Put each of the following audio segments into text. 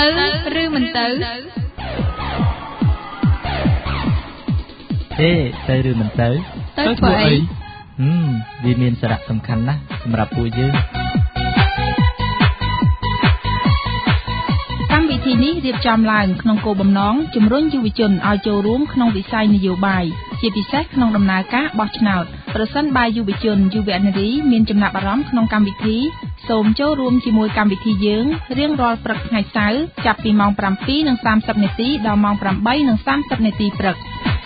ឬមិនទៅទៅឬមិនទៅធ្វើអីវាមានសារៈសំខាន់ណាស់សម្រាប់ពួកយើងកម្មវិធីនេះរៀបចំឡើងក្នុងគោលបំណងជំរុញយុវជនឲ្យចូលរួមក្នុងវិស័យនយោបាយជាពិសេសក្នុងដំណើរការបោះឆ្នោតប្រសិនបើយុវជនយុវនារីមានចំណាប់អារម្មណ៍ក្នុងកម្មវិធីសូមចូលរួមជាមួយកម្មវិធីយើងរៀងរាល់ព្រឹកថ្ងៃសៅរ៍ចាប់ពីម៉ោង 7:30 នាទីដល់ម៉ោង 8:30 នាទីព្រឹក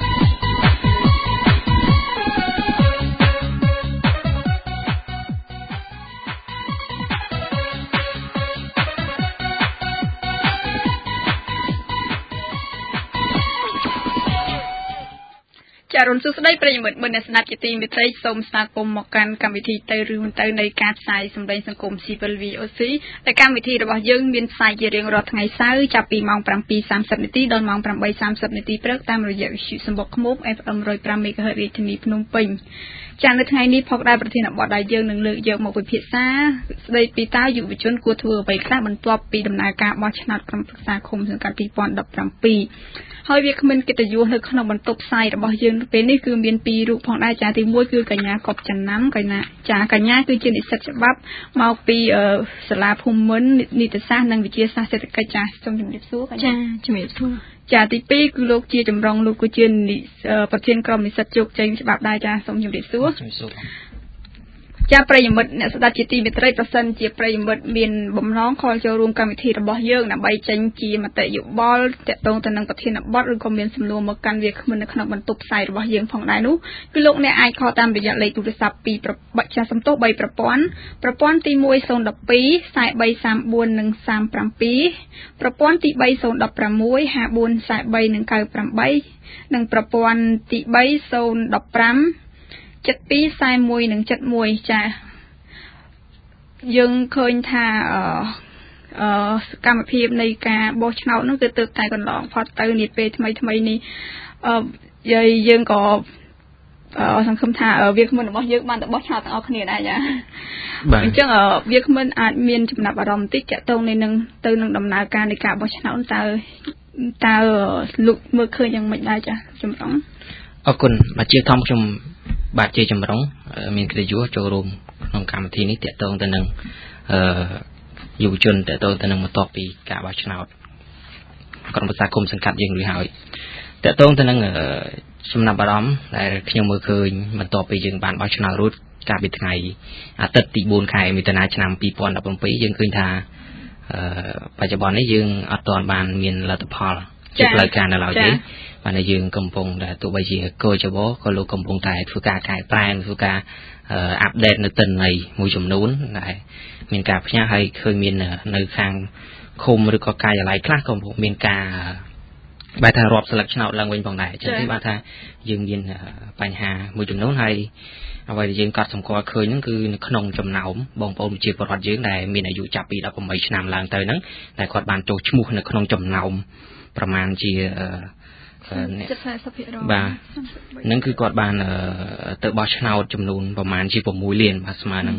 ចារុនសួស្តីប្រិយមិត្តអ្នកស្ដាប់ជាទីមេត្រីសូមស្វាគមន៍មកកាន់កម្មវិធីទៅឬមិនទៅនៃការផ្សាយសម្លេងសង្គម Civil VOC ដែលកម្មវិធីរបស់យើងមានផ្សាយជារៀងរាល់ថ្ងៃសៅរ៍ចាប់ពីម៉ោង 7:30 នាទីដល់ម៉ោង 8:30 នាទីព្រឹកតាមរយៈវិទ្យុសំបុកឃ្មុំ FM 105 MHz រាជធានីភ្នំពេញចានៅថ្ងៃនេះផងដែរប្រធានបទដែលយើងនឹងលើកយកមកពិភាក្សាស្ដីពីតើយុវជនគួរធ្វើអ្វីខ្លះបន្ទាប់ពីដំណើរការបោះឆ្នោតក្រុមប្រឹក្សាឃុំសង្កាត់2017ហើយវាគ្មិនកិត្តិយសនៅក្នុងបន្ទប់ផ្សាយរបស់យើងពេលនេះគឺមានពីររូបផងដែរចាទី1គឺកញ្ញាកប់ចំណាំកញ្ញាគឺជានិស្សិតច្បាប់មកពីសាលាភូមិន្ទនីតិសាស្ត្រនិងវិទ្យាសាស្ត្រសេដ្ឋកិច្ចចាសូមជម្រាបសួរកញ្ញាជំរាបសួរចាទី2គឺលោកជាចម្រុងលោកគឺជាប្រធានក្រុមនិស្សិតជោគជ័យច្បាប់ដែរចាសូមជម្រាបសួរចាប្រិយមិត្តអ្នកស្ដាប់ជាទីមេត្រីប្រសិនជាប្រិយមិត្តមានបំណងខលចូលរួមកម្មវិធីរបស់យើងដើម្បីចេញជាមតិយោបល់ទាក់ទងទៅនឹងប្រធានបទឬក៏មានសំណួរមកកាន់វាគ្មិននៅក្នុងបន្ទប់ផ្សាយរបស់យើងផងដែរនោះគឺលោកអ្នកអាចខលតាមរយៈលេខទូរស័ព្ទពីសំទោស3ប្រព័ន្ធទី1 012 4334និង37ប្រព័ន្ធទី3 016 5443និង98និងប្រព័ន្ធទី3 015 7241និង71ចាយើងឃើញថាសកម្មភាពនៃការបោះឆ្នោតនោះគឺទើបតែកន្លងផុតទៅនាពេលថ្មីនេះយើងក៏សង្ឃឹមថាវាគ្មិនរបស់យើងបានទៅបោះឆ្នោតទាំងអស់គ្នាដែរចាអញ្ចឹងវាគ្មិនអាចមានចំណាប់អារម្មណ៍បន្តិចតាក់ទងនឹងដំណើរការនៃការបោះឆ្នោតតើលោកមើលឃើញយ៉ាងម៉េចដែរចាចម្រុងអរគុណបាទជាធម្មខ្ញុំបាទជាចម្រុងមានកិត្តិយសចូលរួមក្នុងកម្មវិធីនេះតាក់ទងទៅនឹងយុវជនតាក់ទងទៅនឹងបន្ទាប់ពីការបោះឆ្នោតក្រុមប្រឹក្សាគុំសង្កាត់យើងរួចហើយតាក់ទងទៅនឹងចំណាប់អារម្មណ៍ដែលខ្ញុំមើលឃើញបន្ទាប់ពីយើងបានបោះឆ្នោតរួចកាលពីថ្ងៃអាទិត្យទី4ខែមិថុនាឆ្នាំ2017យើងឃើញថាបច្ចុប្បន្ននេះយើងអត់ទាន់បានមានលទ្ធផលជាផ្លូវការនៅឡើយទេបាទយើងកំពុងតែទោះបីជាកោចវក៏លោកកំពុងតែធ្វើការកែប្រែធ្វើការអាប់ដេតនៅទិន្នន័យមួយចំនួនដែលមានការផ្ញើឲ្យឃើញមាននៅខាងឃុំឬក៏ការិយាល័យខ្លះក៏មានការបែរថារាប់ស្លឹកឆ្នោតឡើងវិញផងដែរអញ្ចឹងគឺបាទថាយើងមានបញ្ហាមួយចំនួនហើយអ្វីដែលយើងកត់សម្គាល់ឃើញហ្នឹងគឺនៅក្នុងចំណោមបងប្អូនប្រជាពលរដ្ឋយើងដែលមានអាយុចាប់ពី18ឆ្នាំឡើងទៅហ្នឹងដែលគាត់បានចុះឈ្មោះនៅក្នុងចំណោមប្រមាណជា 70% បាទហ្នឹងគឺគាត់បានទៅបោះឆ្នោតចំនួនប្រមាណជា6លានបាទស្មើនឹង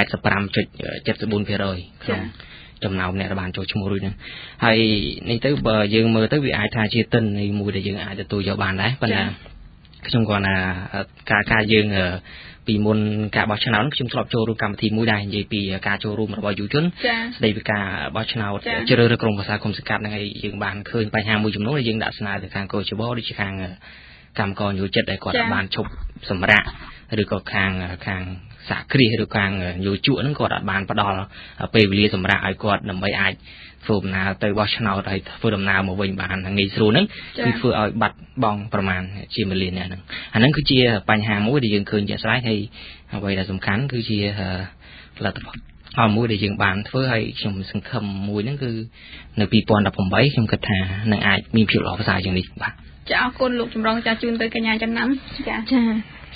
85.74% ក្នុងចំណោមអ្នកដែលបានចូលឈ្មោះរួចហ្នឹងហើយនេះទៅបើយើងមើលទៅវាអាចថាជាទិន្នន័យមួយដែលយើងអាចទទួលយកបានដែរប៉ុន្តែខ្ញុំគាត់ថាការយើងពីមុនការបោះឆ្នោតខ្ញុំធ្លាប់ចូលរួមកម្មវិធីមួយដែរនិយាយពីការចូលរួមរបស់យុវជនស្ដីពីការបោះឆ្នោតជ្រើសរើសក្រុមប្រឹក្សាគុំសង្កាត់ហ្នឹងហើយយើងបានឃើញបញ្ហាមួយចំនួនដែលយើងដាក់ស្នើទៅខាងកោចបដូចជាខាងកម្មករយុវចិត្តដែលគាត់បានឈប់សម្រាកឬក៏ខាងសហគ្រាសឬខាងយុវជក់ហ្នឹងគាត់អាចបានផ្ដល់ពេលវេលាសម្រាប់ឲ្យគាត់ដើម្បីអាចធ្វើដំណើរទៅបោះឆ្នោតហើយធ្វើដំណើរមកវិញបានងាយស្រួលហ្នឹងគឺធ្វើឲ្យបាត់បង់ប្រមាណជា1លានហ្នឹងអាហ្នឹងគឺជាបញ្ហាមួយដែលយើងឃើញជាក់ស្ដែងហើយអ្វីដែលសំខាន់គឺជាផលិតផលមួយដែលយើងបានធ្វើហើយខ្ញុំសង្ឃឹមមួយហ្នឹងគឺនៅ2018ខ្ញុំគិតថានឹងអាចមានភាពល្អប្រសើរជាងនេះបាទចាអរគុណលោកចម្រុងចាជូនទៅកញ្ញាចំណាំចា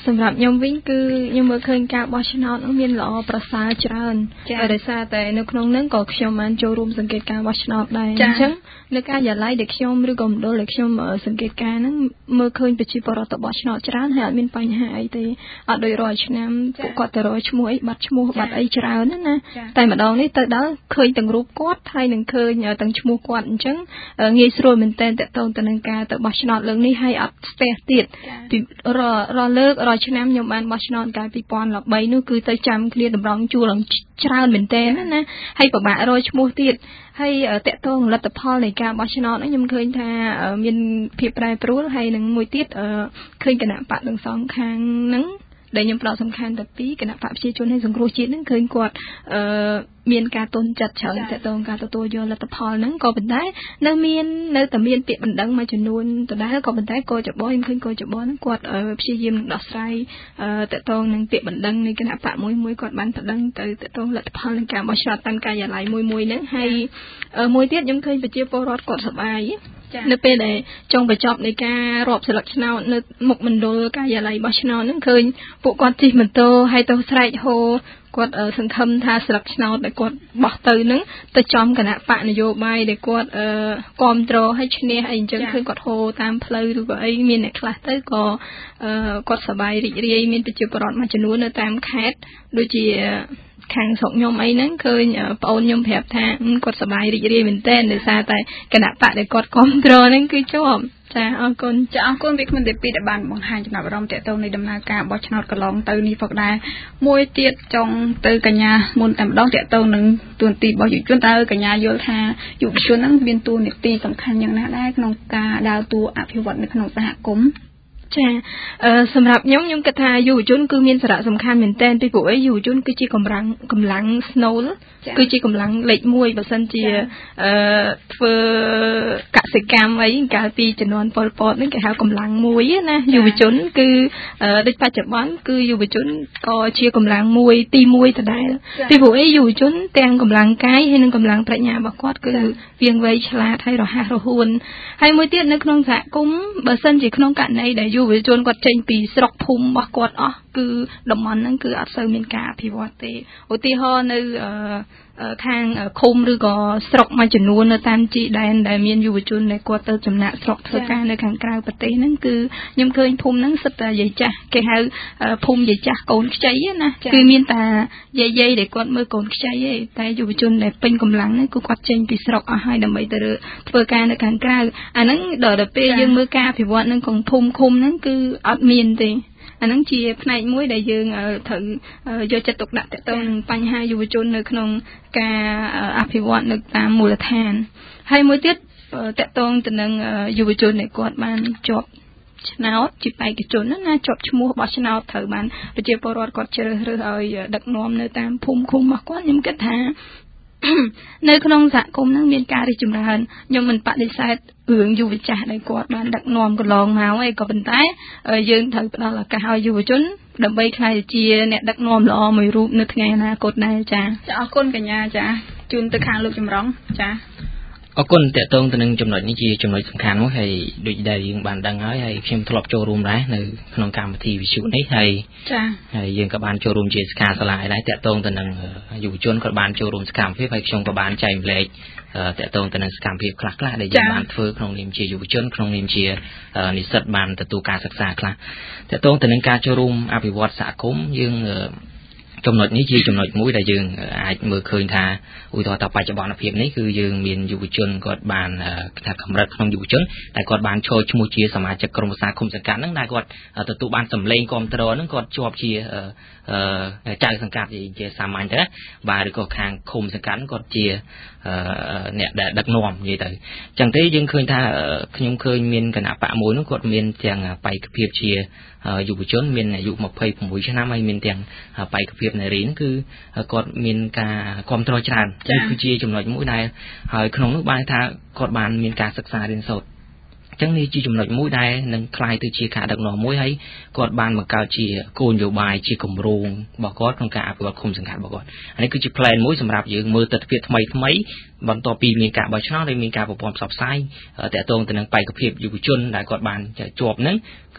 សម្រាប់ខ្ញុំវិញគឺខ្ញុំមើលឃើញការបោះឆ្នោតនោះមានល្អប្រសើរច្រើនដោយសារតែនៅក្នុងហ្នឹងក៏ខ្ញុំបានចូលរួមសង្កេតការបោះឆ្នោតដែរអញ្ចឹងនៅការិយាល័យដែលខ្ញុំឬក៏មណ្ឌលដែលខ្ញុំសង្កេតការហ្នឹងមើលឃើញប្រជាពលរដ្ឋទៅបោះឆ្នោតច្រើនហើយអត់មានបញ្ហាអីទេអត់ដូចរាល់ឆ្នាំពួកគាត់ទៅរកឈ្មោះអីបាត់ឈ្មោះបាត់អីច្រើនណាតែម្ដងនេះទៅដល់ឃើញទាំងរូបគាត់ហើយនឹងឃើញទាំងឈ្មោះគាត់អញ្ចឹងងាយស្រួលមែនតើតកតងទៅនឹងការទៅបោះឆ្នោតលើកនេះហើយអត់ស្ទះទៀតពីរាល់លើករាល់ឆ្នាំខ្ញុំបានបោះឆ្នោតកាល2013នោះគឺទៅចាំគ្នាតម្រង់ជួរឡើងច្រើនមែនតើណាហើយពិបាករកឈ្មោះទៀតហើយតកតងលទ្ធផលនៃការបោះឆ្នោតនេះខ្ញុំឃើញថាមានភាពប្រែប្រួលហើយនឹងមួយទៀតឃើញគណៈបកទាំងសងខាងហ្នឹងដែលខ្ញុំផ្ដោតសំខាន់ទៅពីគណៈបកប្រជាជនហើយសង្គ្រោះជាតិហ្នឹងឃើញគាត់មានការទន់ចិត្តច្រើនតកតងការទទួលយកលទ្ធផលហ្នឹងក៏ប៉ុន្តែនៅតែមានពាក្យបណ្ដឹងមួយចំនួនដដែលក៏ប៉ុន្តែកោចបខ្ញុំឃើញកោចបហ្នឹងគាត់ព្យាយាមនឹងដោះស្រាយតកតងនឹងពាក្យបណ្ដឹងនៃគណៈបកមួយគាត់បានបណ្ដឹងទៅតកតងលទ្ធផលនៃការបោះឆ្នោតតាមការិយាល័យមួយហ្នឹងហើយមួយទៀតខ្ញុំឃើញប្រជាពលរដ្ឋគាត់សប្បាយនៅពេលដែលចុងបញ្ចប់នៃការរាប់ស្លឹកឆ្នោតនៅមុខមណ្ឌលការិយាល័យបោះឆ្នោតហ្នឹងឃើញពួកគាត់ជិះម៉ូតូហើយទៅស្រែកហូគាត់សង្ឃឹមថាស្លឹកឆ្នោតដែលគាត់បោះទៅហ្នឹងទៅចំគណៈបកនយោបាយដែលគាត់គាំទ្រឲ្យឈ្នះអីអញ្ចឹងឃើញគាត់ហូតាមផ្លូវឬក៏អីមានអ្នកខ្លះទៅក៏គាត់សប្បាយរីករាយមានប្រជាពលរដ្ឋមួយចំនួននៅតាមខេត្តដូចជាខាងស្រុកខ្ញុំអីហ្នឹងឃើញប្អូនខ្ញុំប្រាប់ថាគាត់សប្បាយរីករាយមែនទែនដោយសារតែគណៈបកដែលគាត់គាំទ្រហ្នឹងគឺជាប់ចាអរគុណចាអរគុណវាគ្មិនតែពីដែលបានបង្ហាញចំណាប់អារម្មណ៍តកតងនៃដំណើរការបោះឆ្នោតកន្លងទៅនេះផងដែរមួយទៀតចង់ទៅកញ្ញាមុនតែម្ដងតកតងនឹងទួនាទីរបស់យុវជនតើកញ្ញាយល់ថាយុវជនហ្នឹងមានទួនាទីសំខាន់យ៉ាងណាដែរក្នុងការដើរតួអភិវឌ្ឍនៅក្នុងសហគមន៍ចាសម្រាប់ខ្ញុំគិតថាយុវជនគឺមានសារៈសំខាន់មែនទែនពីព្រោះអីយុវជនគឺជាកម្លាំងស្នូលគឺជាកម្លាំងលេខ1បើសិនជាធ្វើកសិកម្មអីកាលពីជំនាន់ប៉ុលពតនេះគេហៅកម្លាំងមួយណាយុវជនគឺដូចបច្ចុប្បន្នគឺយុវជនក៏ជាកម្លាំងមួយទី1ដដែលពីព្រោះអីយុវជនទាំងកម្លាំងកាយហើយនិងកម្លាំងប្រាជ្ញារបស់គាត់គឺវាងវៃឆ្លាតហើយរហ័សរហួនហើយមួយទៀតនៅក្នុងសហគមន៍បើសិនជាក្នុងករណីដែលយុវជនគាត់ចេញពីស្រុកភូមិរបស់គាត់អស់គឺតំបន់ហ្នឹងគឺអត់សូវមានការអភិវឌ្ឍទេឧទាហរណ៍នៅខាងឃុំឬក៏ស្រុកមួយចំនួននៅតាមជីដែនដែលមានយុវជនដែលគាត់ទៅចំណាក់ស្រុកធ្វើការនៅខាងក្រៅប្រទេសហ្នឹងគឺខ្ញុំឃើញភូមិហ្នឹងសិតតែយាយចាស់គេហៅភូមិយាយចាស់កូនខ្ចីណាគឺមានតែយាយដែលគាត់មើលកូនខ្ចីទេតែយុវជនដែលពេញកម្លាំងហ្នឹងគឺគាត់ចេញពីស្រុកអស់ហើយដើម្បីទៅធ្វើការនៅខាងក្រៅអាហ្នឹងដល់ពេលយើងមើលការអភិវឌ្ឍនៅក្នុងភូមិឃុំហ្នឹងគឺអត់មានទេអាហ្នឹងជាផ្នែកមួយដែលយើងត្រូវយកចិត្តទុកដាក់ទៅនឹងបញ្ហាយុវជននៅក្នុងការអភិវឌ្ឍនៅតាមមូលដ្ឋានហើយមួយទៀតតកតងទៅនឹងយុវជនដែលគាត់បានជាប់ឆ្នោតជាបេក្ខជនណាជាប់ឈ្មោះបោះឆ្នោតត្រូវបានប្រជាពលរដ្ឋគាត់ជ្រើសរើសឲ្យដឹកនាំនៅតាមភូមិឃុំរបស់គាត់ខ្ញុំគិតថានៅក្នុងសហគមន៍ហ្នឹងមានការរីកចម្រើនខ្ញុំមិនបដិសេធរឿងយុវចាស់ដែលគាត់បានដឹកនាំកន្លងមកឯងក៏ប៉ុន្តែយើងត្រូវផ្ដល់ឱកាសឲ្យយុវជនដើម្បីក្លាយជាអ្នកដឹកនាំល្អមួយរូបនៅថ្ងៃអនាគតដែរចាអរគុណកញ្ញាចាជូនទៅខាងលោកចម្រុងចាអរគុណតកតងទៅនឹងចំណុចនេះជាចំណុចសំខាន់មួយហើយដូចដែលយើងបានដឹងហើយខ្ញុំធ្លាប់ចូលរួមដែរនៅក្នុងកម្មវិធីវិទ្យុនេះហើយចាហើយយើងក៏បានចូលរួមជាសកម្មសាលាដែរតកតងទៅនឹងយុវជនក៏បានចូលរួមសកម្មភាពហើយខ្ញុំក៏បានចែកម្លែកតកតងទៅនឹងសកម្មភាពខ្លះៗដែលយើងបានធ្វើក្នុងនាមជាយុវជនក្នុងនាមជានិស្សិតបានទទួលការសិក្សាខ្លះតកតងទៅនឹងការចូលរួមអភិវឌ្ឍសហគមន៍យើងចំណុចនេះជាចំណុចមួយដែលយើងអាចមើលឃើញថាឧទាហរណ៍ថាបច្ចុប្បន្នភាពនេះគឺយើងមានយុវជនគាត់បានថាកម្រិតក្នុងយុវជនតែគាត់បានចូលឈ្មោះជាសមាជិកក្រុមប្រឹក្សាគុំសង្កាត់ហ្នឹងដែលគាត់ទទួលបានសម្លេងគ្រប់គ្រងហ្នឹងគាត់ជាប់ជាចៅសង្កាត់ជាសាមញ្ញទៅបាទឬក៏ខាងឃុំសង្កាត់គាត់ជាអ្នកដែលដឹកនាំនិយាយទៅអញ្ចឹងទេយើងឃើញថាខ្ញុំឃើញមានគណៈបកមួយនោះគាត់មានទាំងបេក្ខភាពជាយុវជនមានអាយុ26ឆ្នាំហើយមានទាំងបេក្ខភាពនារីហ្នឹងគឺគាត់មានការគ្រប់គ្រងច្រើនគឺជាចំណុចមួយដែលហើយក្នុងនោះបានថាគាត់បានមានការសិក្សារៀនសូត្រចឹងនេះជាចំណុចមួយដែលនឹងคล้ายទៅជាការដឹកនាំមួយហើយគាត់បានបង្កើតជាគោលនយោបាយជាគម្រោងរបស់គាត់ក្នុងការអភិវឌ្ឍឃុំសង្កាត់របស់គាត់អានេះគឺជា plan មួយសម្រាប់យើងមើលទស្សនវិជ្ជាថ្មីបន្ទាប់ពីមានការបោះឆ្នោតហើយមានការប្រព័ន្ធផ្សព្វផ្សាយតាក់ទងទៅនឹងបេក្ខភាពយុវជនដែលគាត់បានជាប់ហ្នឹងគឺ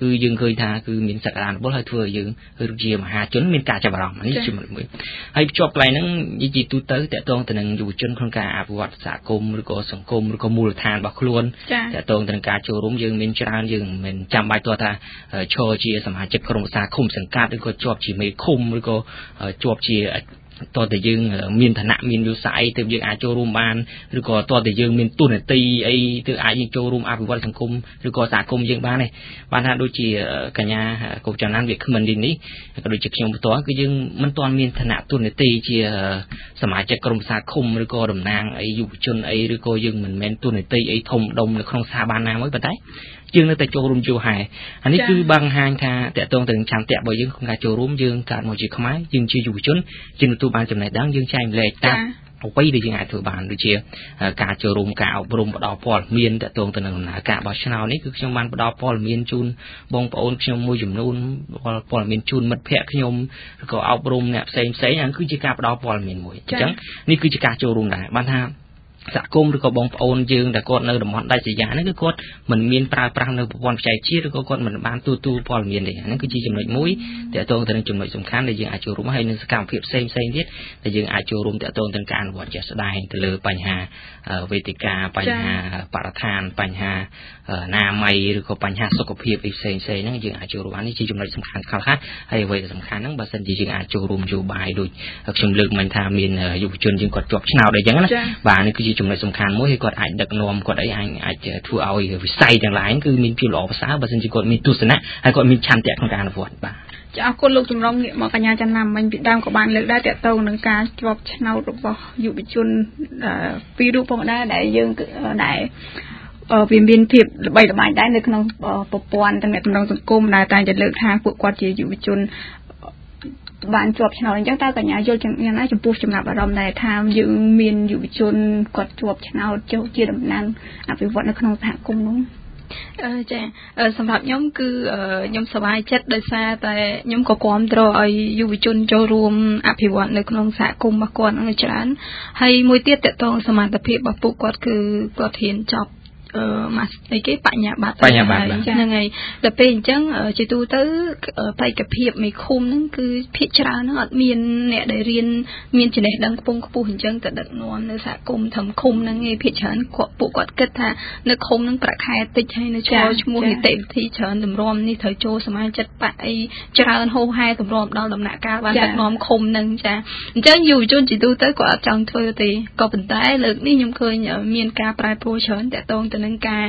គឺយើងឃើញថាគឺមានសក្តានុពលហើយធ្វើឲ្យយើងជាមហាជនមានការចាប់អារម្មណ៍នេះជាមួយហើយភ្ជាប់កន្លែងហ្នឹងនិយាយទូទៅតកតងទៅនឹងយុវជនក្នុងការអភិវឌ្ឍសហគមន៍ឬក៏សង្គមឬក៏មូលដ្ឋានរបស់ខ្លួនតកតងទៅនឹងការចូលរួមយើងមានច្រើនយើងមិនចាំបាច់ថាឈរជាសមាជិកក្រុមប្រឹក្សាឃុំសង្កាត់ឬក៏ជាប់ជាមេឃុំឬក៏ជាប់ជាតើតើយើងមានឋានៈមានយុស័យទើបយើងអាចចូលរួមបានឬក៏តើតើយើងមានទូនាទីអីទើបអាចយើងចូលរួមអភិវឌ្ឍសង្គមឬក៏សហគមន៍យើងបានទេបានថាដូចជាកញ្ញាកុកច័ន្ទណានវាគ្មិននេះក៏ដូចជាខ្ញុំផ្ទាល់គឺយើងមិនទាន់មានឋានៈទូនាទីជាសមាជិកក្រុមប្រឹក្សាឃុំឬក៏តំណាងអីយុវជនអីឬក៏យើងមិនមែនទូនាទីអីធំដុំនៅក្នុងស្ថាប័នណាមួយប៉ុន្តែយើងនៅតែចូលរួមយូរហើយអានេះគឺបង្ហាញថាតកតងទៅនឹងឆន្ទៈរបស់យើងក្នុងការចូលរួមយើងកើតមកជាខ្មែរយើងជាយុវជនយើងទទួលបានចំណេះដឹងយើងចែកម្លែកតាមអ្វីដែលយើងអាចធ្វើបានដូចជាការចូលរួមការអប់រំផ្ដល់ព័ត៌មានតកតងទៅនឹងដំណើរការបោះឆ្នោតនេះគឺខ្ញុំបានផ្ដល់ព័ត៌មានជូនបងប្អូនខ្ញុំមួយចំនួនព័ត៌មានជូនមិត្តភ័ក្តិខ្ញុំឬក៏អប់រំអ្នកផ្សេងហ្នឹងគឺជាការផ្ដល់ព័ត៌មានមួយអញ្ចឹងនេះគឺជាការចូលរួមដែរបានថាសហគមន៍ឬក៏បងប្អូនយើងដែលគាត់នៅតំបន់ដាច់ស្រយាលហ្នឹងគឺគាត់មិនមានប្រើប្រាស់នៅប្រព័ន្ធបច្ចេកវិទ្យាឬក៏គាត់មិនបានទូព័ត៌មានទេហ្នឹងគឺជាចំណុចមួយតកតងទៅនឹងចំណុចសំខាន់ដែលយើងអាចចូលរួមហើយនឹងសកម្មភាពផ្សេងទៀតដែលយើងអាចចូលរួមតកតងទៅនឹងការអនុវត្តជាក់ស្ដែងទៅលើបញ្ហាវេទិកាបញ្ហាបរិស្ថានបញ្ហាអនាម័យឬក៏បញ្ហាសុខភាពផ្សេងហ្នឹងយើងអាចចូលរួមនេះជាចំណុចសំខាន់ខ្លះហើយអ្វីដែលសំខាន់ហ្នឹងបើសិនជាយើងអាចចូលរួមយោបាយដូចខ្ញុំលើកមិញថាមានយុវជនយើងគាត់ជាប់ឆ្នោតអីចឹងណាបាទនេះគឺជាចំណុចសំខាន់មួយហើយគាត់អាចដឹកនាំគាត់អីអាចធ្វើឲ្យវិស័យទាំងឡាយគឺមានភាពល្អប្រសើរបើសិនជាគាត់មានទស្សនៈហើយគាត់មានឆន្ទៈក្នុងការអនុវត្តបាទចាអរគុណលោកចម្រុងងាកមកកញ្ញាច័ន្ទណាមិញពីដើមក៏បានលើកដែរតកតងនឹងការជាប់ឆ្នោតរបស់យុវជនពីររូបផងដែរដែលយើងដែលវាមានភាពល្បីល្បាញដែរនៅក្នុងប្រព័ន្ធទំនាក់ទំនងសង្គមដែលតែងតែលើកថាពួកគាត់ជាយុវជនបានជាប់ឆ្នោតអញ្ចឹងតើកញ្ញាយល់យ៉ាងណាចំពោះចំណាប់អារម្មណ៍ដែលថាយើងមានយុវជនគាត់ជាប់ឆ្នោតជាតំណាងអភិវឌ្ឍនៅក្នុងសហគមន៍នោះចាសម្រាប់ខ្ញុំគឺខ្ញុំសប្បាយចិត្តដោយសារតែខ្ញុំក៏គាំទ្រឲ្យយុវជនចូលរួមអភិវឌ្ឍនៅក្នុងសហគមន៍របស់គាត់នឹងច្រើនហើយមួយទៀតតកតងសមត្ថភាពរបស់ពួកគាត់គឺគាត់ហ៊ានចប់មកអីគេបញ្ញាបត្រហ្នឹងហើយដល់ពេលអញ្ចឹងជាទូទៅបេក្ខភាពមេឃុំហ្នឹងគឺភាគច្រើនហ្នឹងអត់មានអ្នកដែលរៀនមានចំណេះដឹងខ្ពង់ខ្ពស់អញ្ចឹងទៅដឹកនាំនៅសហគមន៍ធំឃុំហ្នឹងឯងភាគច្រើនពួកគាត់គិតថានៅឃុំហ្នឹងប្រាក់ខែតិចហើយនៅឈ្មោះនីតិវិធីច្រើនតម្រាំនេះត្រូវចូលសមាជិកបកអីច្រើនហោហែតម្រាំដល់ដំណាក់កាលបានដឹកនាំឃុំហ្នឹងចាអញ្ចឹងយុវជនជាទូទៅគាត់អត់ចង់ធ្វើទេក៏ប៉ុន្តែលើកនេះខ្ញុំឃើញមានការប្រែប្រួលច្រើនតាក់ទងទៅនឹងការ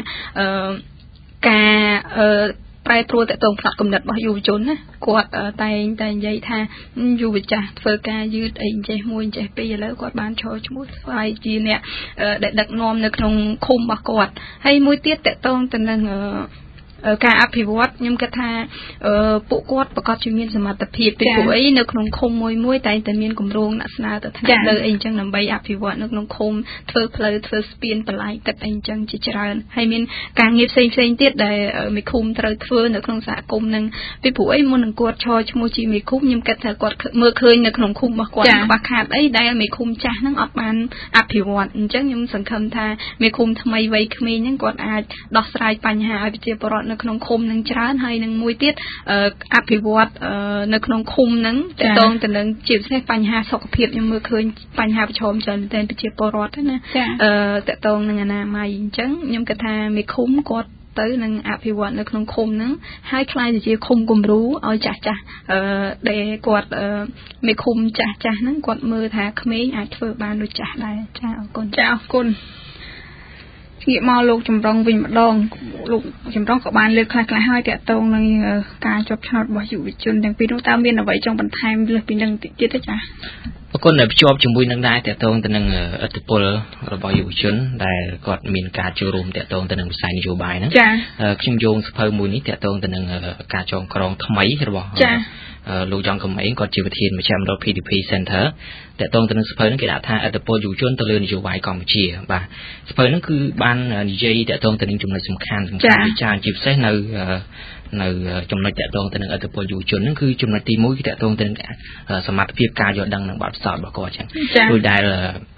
ប្រែប្រួលតកតងផ្នែកគំនិតរបស់យុវជនណាគាត់តែងតែនិយាយថាយុវចាស់ធ្វើការយឺតអីចេះមួយចេះពីរឥឡូវគាត់បានឈរឈ្មោះស្វ័យជាអ្នកដែលដឹកនាំនៅក្នុងឃុំរបស់គាត់ហើយមួយទៀតតកតងទៅនឹងការអភិវឌ្ឍខ្ញុំគិតថាពួកគាត់ប្រកបជាមានសមត្ថភាពពីព្រោះអីនៅក្នុងឃុំមួយតែងតែមានគម្រោងដាក់ស្នើទៅថ្នាក់លើអីអញ្ចឹងដើម្បីអភិវឌ្ឍនៅក្នុងឃុំធ្វើផ្លូវធ្វើស្ពានបន្លាយទឹកអីអញ្ចឹងជាច្រើនហើយមានការងារផ្សេងទៀតដែលមេឃុំត្រូវធ្វើនៅក្នុងសហគមន៍នឹងពីព្រោះអីមុននឹងគាត់ឈរឈ្មោះជាមេឃុំខ្ញុំគិតថាគាត់មើលឃើញនៅក្នុងឃុំរបស់គាត់ខ្វះខាតអីដែលមេឃុំចាស់ហ្នឹងអត់បានអភិវឌ្ឍអញ្ចឹងខ្ញុំសង្ឃឹមថាមេឃុំថ្មីវ័យក្មេងហ្នឹងគាត់អាចដោះស្រាយបញ្ហាឲ្យប្រជាពលរដ្ឋនៅក្នុងឃុំនឹងច្រើនហើយនឹងមួយទៀតអភិវឌ្ឍនៅក្នុងឃុំនឹងតកតងទៅនឹងជាពិសេសបញ្ហាសុខភាពខ្ញុំមើលឃើញបញ្ហាប្រឈមច្រើនតែប្រជាពលរដ្ឋណាតកតងនឹងអនាម័យអញ្ចឹងខ្ញុំគិតថាមេឃុំគាត់ទៅនឹងអភិវឌ្ឍនៅក្នុងឃុំហ្នឹងហើយខ្លាយទៅជាឃុំគំរូឲ្យចាស់ដែលគាត់មេឃុំចាស់ហ្នឹងគាត់មើលថាក្មេងអាចធ្វើបានដូចចាស់ដែរចាអរគុណចាអរគុណងាកមកលោកចម្រុងវិញម្ដងលោកចម្រុងក៏បានលើកខ្លះៗហើយតាក់ទងនឹងការជាប់ឆ្នោតរបស់យុវជនទាំងពីរនោះតើមានអ្វីចង់បន្ថែមលើសពីនឹងទៀតទេចាអរគុណដែលភ្ជាប់ជាមួយនឹងដែរតាក់ទងទៅនឹងឥទ្ធិពលរបស់យុវជនដែលគាត់មានការចូលរួមតាក់ទងទៅនឹងវិស័យនយោបាយហ្នឹងខ្ញុំយោងសភៅមួយនេះតាក់ទងទៅនឹងការចងក្រងថ្មីរបស់លោកយ៉ងកំឯងគាត់ជាប្រធានមជ្ឈមណ្ឌល PDP Center តាក់ទងទៅនឹងសភៅហ្នឹងគេដាក់ថាឥទ្ធិពលយុវជនទៅលើនយោបាយកម្ពុជាបាទសភៅហ្នឹងគឺបាននិយាយតាក់ទងទៅនឹងចំណុចសំខាន់ច្រើនជាពិសេសនៅចំណុចតាក់ទងទៅនឹងឥទ្ធិពលយុវជនហ្នឹងគឺចំណុចទី1គឺតាក់ទងទៅនឹងសមត្ថភាពការយល់ដឹងនិងបទពិសោធន៍របស់គាត់ចឹងដោយដែល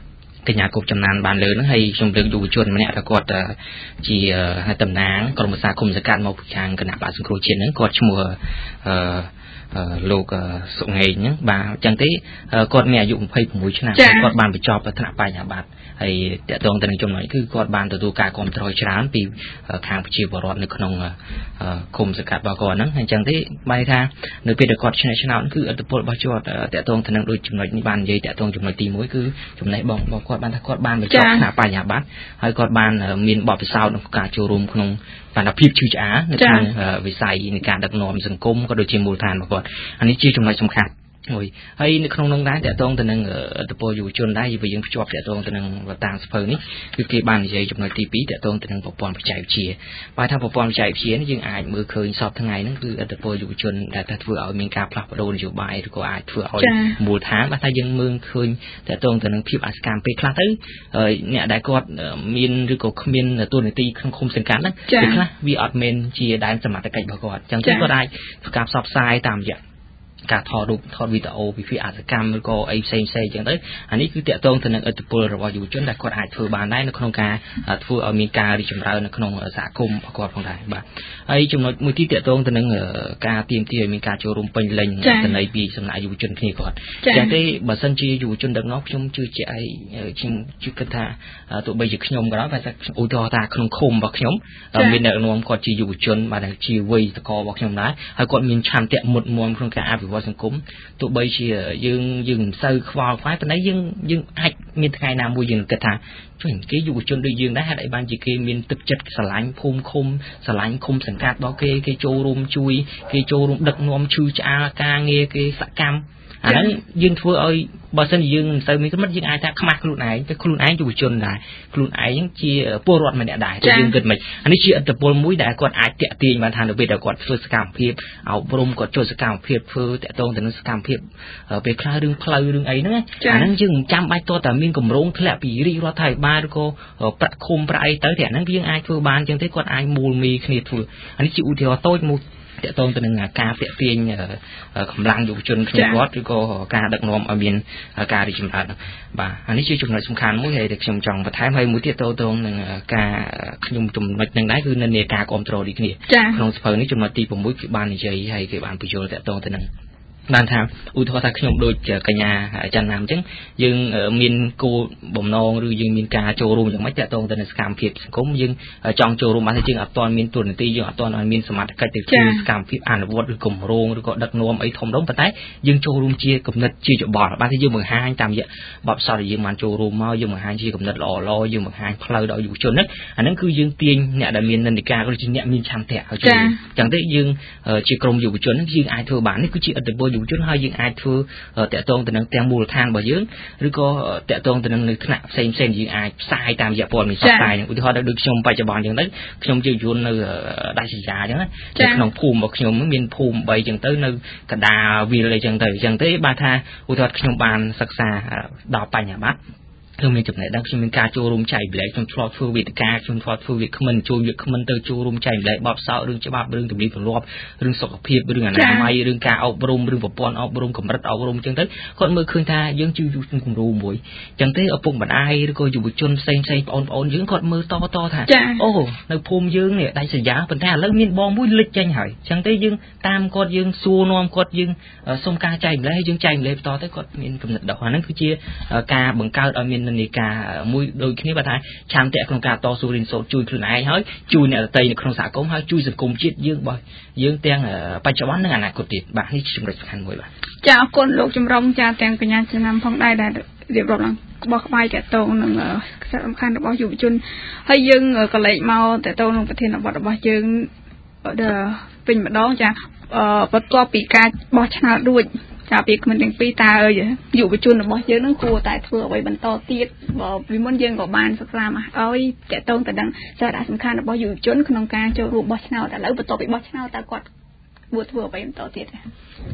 កញ្ញាគប់ចំណានបានលើហ្នឹងហើយខ្ញុំលើកយុវជនម្នាក់ថាគាត់ជាតំណាងក្រុមប្រឹក្សាគុំសង្កាត់មកពីខាងគណៈបកសង្គ្រោះជាតិហ្នឹងគាត់ឈ្មោះលោកសុងហេងហ្នឹងបាទអញ្ចឹងទេគាត់មានអាយុ26ឆ្នាំគាត់បានបញ្ចប់ថ្នាក់បញ្ញាបត្រហើយតកតងទៅនឹងចំណុចគឺគាត់បានទទួលការគាំទ្រច្រើនពីខាងប្រជាពលរដ្ឋនៅក្នុងគុំសង្កាត់របស់គាត់ហ្នឹងអញ្ចឹងទេបែរថានៅពេលដែលគាត់ឆ្នោតគឺឥទ្ធិពលរបស់គាត់តកតងទៅនឹងដូចចំណុចនេះបាននិយាយតកតងចំណុចទី1គឺចំណេះបងគាត់បានថាគាត់បានបញ្ចប់ថ្នាក់បញ្ញាបត្រហើយគាត់បានមានបទពិសោធន៍ក្នុងការចូលរួមក្នុងបានភាពឈឺឆ្អាលនៅក្នុងវិស័យនៃការដឹកនាំសង្គមក៏ដូចជាមូលដ្ឋានរបស់គាត់អានេះជាចំណុចសំខាន់មួយហើយនៅក្នុងនោះដែរតកតងទៅនឹងអត្តពលយុវជនដែរយើងភ្ជាប់តកតងទៅនឹងវតាំងសភៅនេះគឺគេបាននិយាយចំណុចទី2តកតងទៅនឹងប្រព័ន្ធបច្ចេកវិទ្យាបើថាប្រព័ន្ធបច្ចេកវិទ្យានេះយើងអាចមើលឃើញសពថ្ងៃហ្នឹងគឺអត្តពលយុវជនដែលថាធ្វើឲ្យមានការផ្លាស់ប្ដូរនយោបាយឬក៏អាចធ្វើឲ្យមូលដ្ឋានបើថាយើងមើលឃើញតកតងទៅនឹងភាពអសកម្មពេលខ្លះទៅអ្នកដែលគាត់មានឬក៏គ្មានទូនាទីក្នុងឃុំសង្កាត់ហ្នឹងពេលខ្លះវាអត់មែនជាដែនសមត្ថកិច្ចរបស់គាត់អញ្ចឹងគាត់អាចធ្វើការផ្សព្វផ្សាយតាមរយៈការថតរូបថតវីដេអូពីភាពអសកម្មឬក៏អីផ្សេងៗអញ្ចឹងទៅអានេះគឺតកតងទៅនឹងឥទ្ធិពលរបស់យុវជនដែលគាត់អាចធ្វើបានដែរនៅក្នុងការធ្វើឲ្យមានការរីកចម្រើននៅក្នុងសហគមន៍របស់គាត់ផងដែរបាទហើយចំណុចមួយទៀតតកតងទៅនឹងការទាមទារឲ្យមានការចូលរួមពេញលេញទៅនៃពីសំណាក់យុវជនគ្នាគាត់អញ្ចឹងទេបើសិនជាយុវជនដឹកនាំខ្ញុំជឿជាក់ឲ្យខ្ញុំជឿគិតថាទោះបីជាខ្ញុំក៏ដោយតែឧទាហរណ៍ថាក្នុងឃុំរបស់ខ្ញុំមានអ្នកដឹកនាំគាត់ជាយុវជនបាទជាវ័យតករបស់ខ្ញុំដែរហើយគាត់មានឆន្ទៈមុតមមក្នុងការអភិវឌ្ឍសង្គមទោះបីជាយើងមិនសូវខ្វល់ខ្វាយប៉ុន្តែយើងអាចមានថ្ងៃណាមួយយើងគិតថាជួយគេយុវជនដូចយើងដែរហេតុអីបានជាគេមានទឹកចិត្តស្រឡាញ់ភូមិឃុំស្រឡាញ់ឃុំសង្កាត់របស់គេចូលរួមជួយគេចូលរួមដឹកនាំឈឺឆ្អាលការងារគេសកម្មអាហ្នឹងយើងធ្វើឲ្យបើសិនជាយើងមិនសូវមានកម្រិតយើងអាចថាខ្មាស់ខ្លួនឯងទៅខ្លួនឯងយុវជនដែរខ្លួនឯងជាពលរដ្ឋម្នាក់ដែរតែយើងគិតមិនអានេះជាឥទ្ធិពលមួយដែលគាត់អាចតាក់ទាញបានថានៅពេលដែលគាត់ធ្វើសកម្មភាពអប់រំគាត់ចូលសកម្មភាពធ្វើតាក់ទងទៅនឹងសកម្មភាពពេលខ្លះរឿងផ្លូវរឿងអីហ្នឹងអាហ្នឹងយើងមិនចាំបាច់តតែមានកម្រងធ្លាក់ពីរាជរដ្ឋាភិបាលឬក៏ប្រាក់ឃុំប្រាក់អីទៅតែអាហ្នឹងយើងអាចធ្វើបានអញ្ចឹងទេគាត់អាចមូលមីគ្នាធ្វើអានេះជាឧទាហរណ៍តូចមួយតកតងទៅនឹងការតាក់ទាញកម្លាំងយុវជនក្នុងរដ្ឋឬក៏ការដឹកនាំឲ្យមានការរីកចម្រើនបាទអានេះជាចំណុចសំខាន់មួយហើយដែលខ្ញុំចង់បន្ថែមហើយមួយទៀតតទៅនឹងការខ្ញុំចំណុចនឹងដែរគឺនិន្នាការគ្រប់គ្រងដូចគ្នាក្នុងសភៅនេះចំណុចទី6គឺបាននិយាយហើយគេបានបញ្យល់តទៅទៅនឹងបានថាឧទាហរណ៍ថាខ្ញុំដូចកញ្ញាច័ន្ទណាមអញ្ចឹងយើងមានគោលបំណងឬយើងមានការចូលរួមយ៉ាងម៉េចតទៅទៅនឹងសកម្មភាពសង្គមយើងចង់ចូលរួមបានតែយើងអត់ទាន់មានទូនាទីយើងអត់ទាន់មានសមត្ថកិច្ចទៅធ្វើសកម្មភាពអនុវត្តឬគម្រោងឬក៏ដឹកនាំអីធំដុំប៉ុន្តែយើងចូលរួមជាគំនិតជាច្បល់បានតែយើងបង្ហាញតាមរយៈបទពិសោធន៍ដែលយើងបានចូលរួមមកយើងបង្ហាញជាគំនិតល្អៗយើងបង្ហាញផ្លូវដល់យុវជនហ្នឹងអាហ្នឹងគឺយើងទាញអ្នកដែលមាននិន្នាការឬជាអ្នកមានឆន្ទៈឲ្យចូលអញ្ចឹងទេយើងជាក្រុមយុវជនហ្នឹងយើងអាចធ្វើបាននេះគឺជាឥទ្ធិពលយុវជនហើយយើងអាចធ្វើតាក់ទងទៅនឹងទាំងមូលដ្ឋានរបស់យើងឬក៏តាក់ទងទៅនឹងនៅថ្នាក់ផ្សេងៗយើងអាចផ្សាយតាមរយៈព័ត៌មានផ្សព្វផ្សាយឧទាហរណ៍ដូចខ្ញុំបច្ចុប្បន្នអញ្ចឹងទៅខ្ញុំជាយុវជននៅដាច់ស្រយាលអញ្ចឹងណាក្នុងភូមិរបស់ខ្ញុំមានភូមិ3អញ្ចឹងទៅនៅកណ្ដាលវាលអីអញ្ចឹងទេបើថាឧទាហរណ៍ខ្ញុំបានសិក្សាដល់បញ្ញាបត្រខ្ញុំមានចំណេះដឹងខ្ញុំមានការចូលរួមចែកម្លែកខ្ញុំធ្លាប់ធ្វើវេទិកាខ្ញុំធ្លាប់ធ្វើវាគ្មិនជួយវាគ្មិនទៅចូលរួមចែកម្លែកបទពិសោធន៍រឿងច្បាប់រឿងទំនៀមទម្លាប់រឿងសុខភាពរឿងអនាម័យរឿងការអប់រំរឿងប្រព័ន្ធអប់រំកម្រិតអប់រំអញ្ចឹងទៅគាត់មើលឃើញថាយើងជួយយុវជនគំរូមួយអញ្ចឹងទេឪពុកម្ដាយឬក៏យុវជនផ្សេងបងប្អូនយើងគាត់មើលតថាអូនៅភូមិយើងនេះដាច់ស្រយាលប៉ុន្តែឥឡូវមានបងមួយលេចចេញហើយអញ្ចឹងទេយើងតាមគាត់យើងសួរនាំគាត់យើងសុំការចែកម្លែកយើងចែកម្លែកបន្តទៅគាត់មានគំនិតដល់អាហ្នឹងគឺជាការបង្កើតឲ្យមាននិន្នាការមួយដូចគ្នាបើថាឆន្ទៈក្នុងការតស៊ូរៀនសូត្រជួយខ្លួនឯងហើយជួយអ្នកដទៃនៅក្នុងសហគមន៍ហើយជួយសង្គមជាតិយើងរបស់យើងទាំងបច្ចុប្បន្ននិងអនាគតទៀតបាទនេះចំណុចសំខាន់មួយបាទចាអរគុណលោកចម្រុងចាទាំងកញ្ញាចំណាំផងដែរដែលរៀបរាប់ឡើងក្បោះក្បាយតទៅនឹងសារៈសំខាន់របស់យុវជនហើយយើងក៏លេចមកតទៅនឹងប្រធានបទរបស់យើងពេញម្ដងចាបន្ទាប់ពីការបោះឆ្នោតរួចចាពីគ្មិនទាំងពីរតើយុវជនរបស់យើងនឹងគួរតែធ្វើអ្វីបន្តទៀតបើពីមុនយើងក៏បានសិក្សាមកឲ្យតកតងទៅនឹងសារៈសំខាន់របស់យុវជនក្នុងការចូលរួមបោះឆ្នោតឥឡូវបន្ទាប់ពីបោះឆ្នោតតើគាត់គួរធ្វើអ្វីបន្តទៀត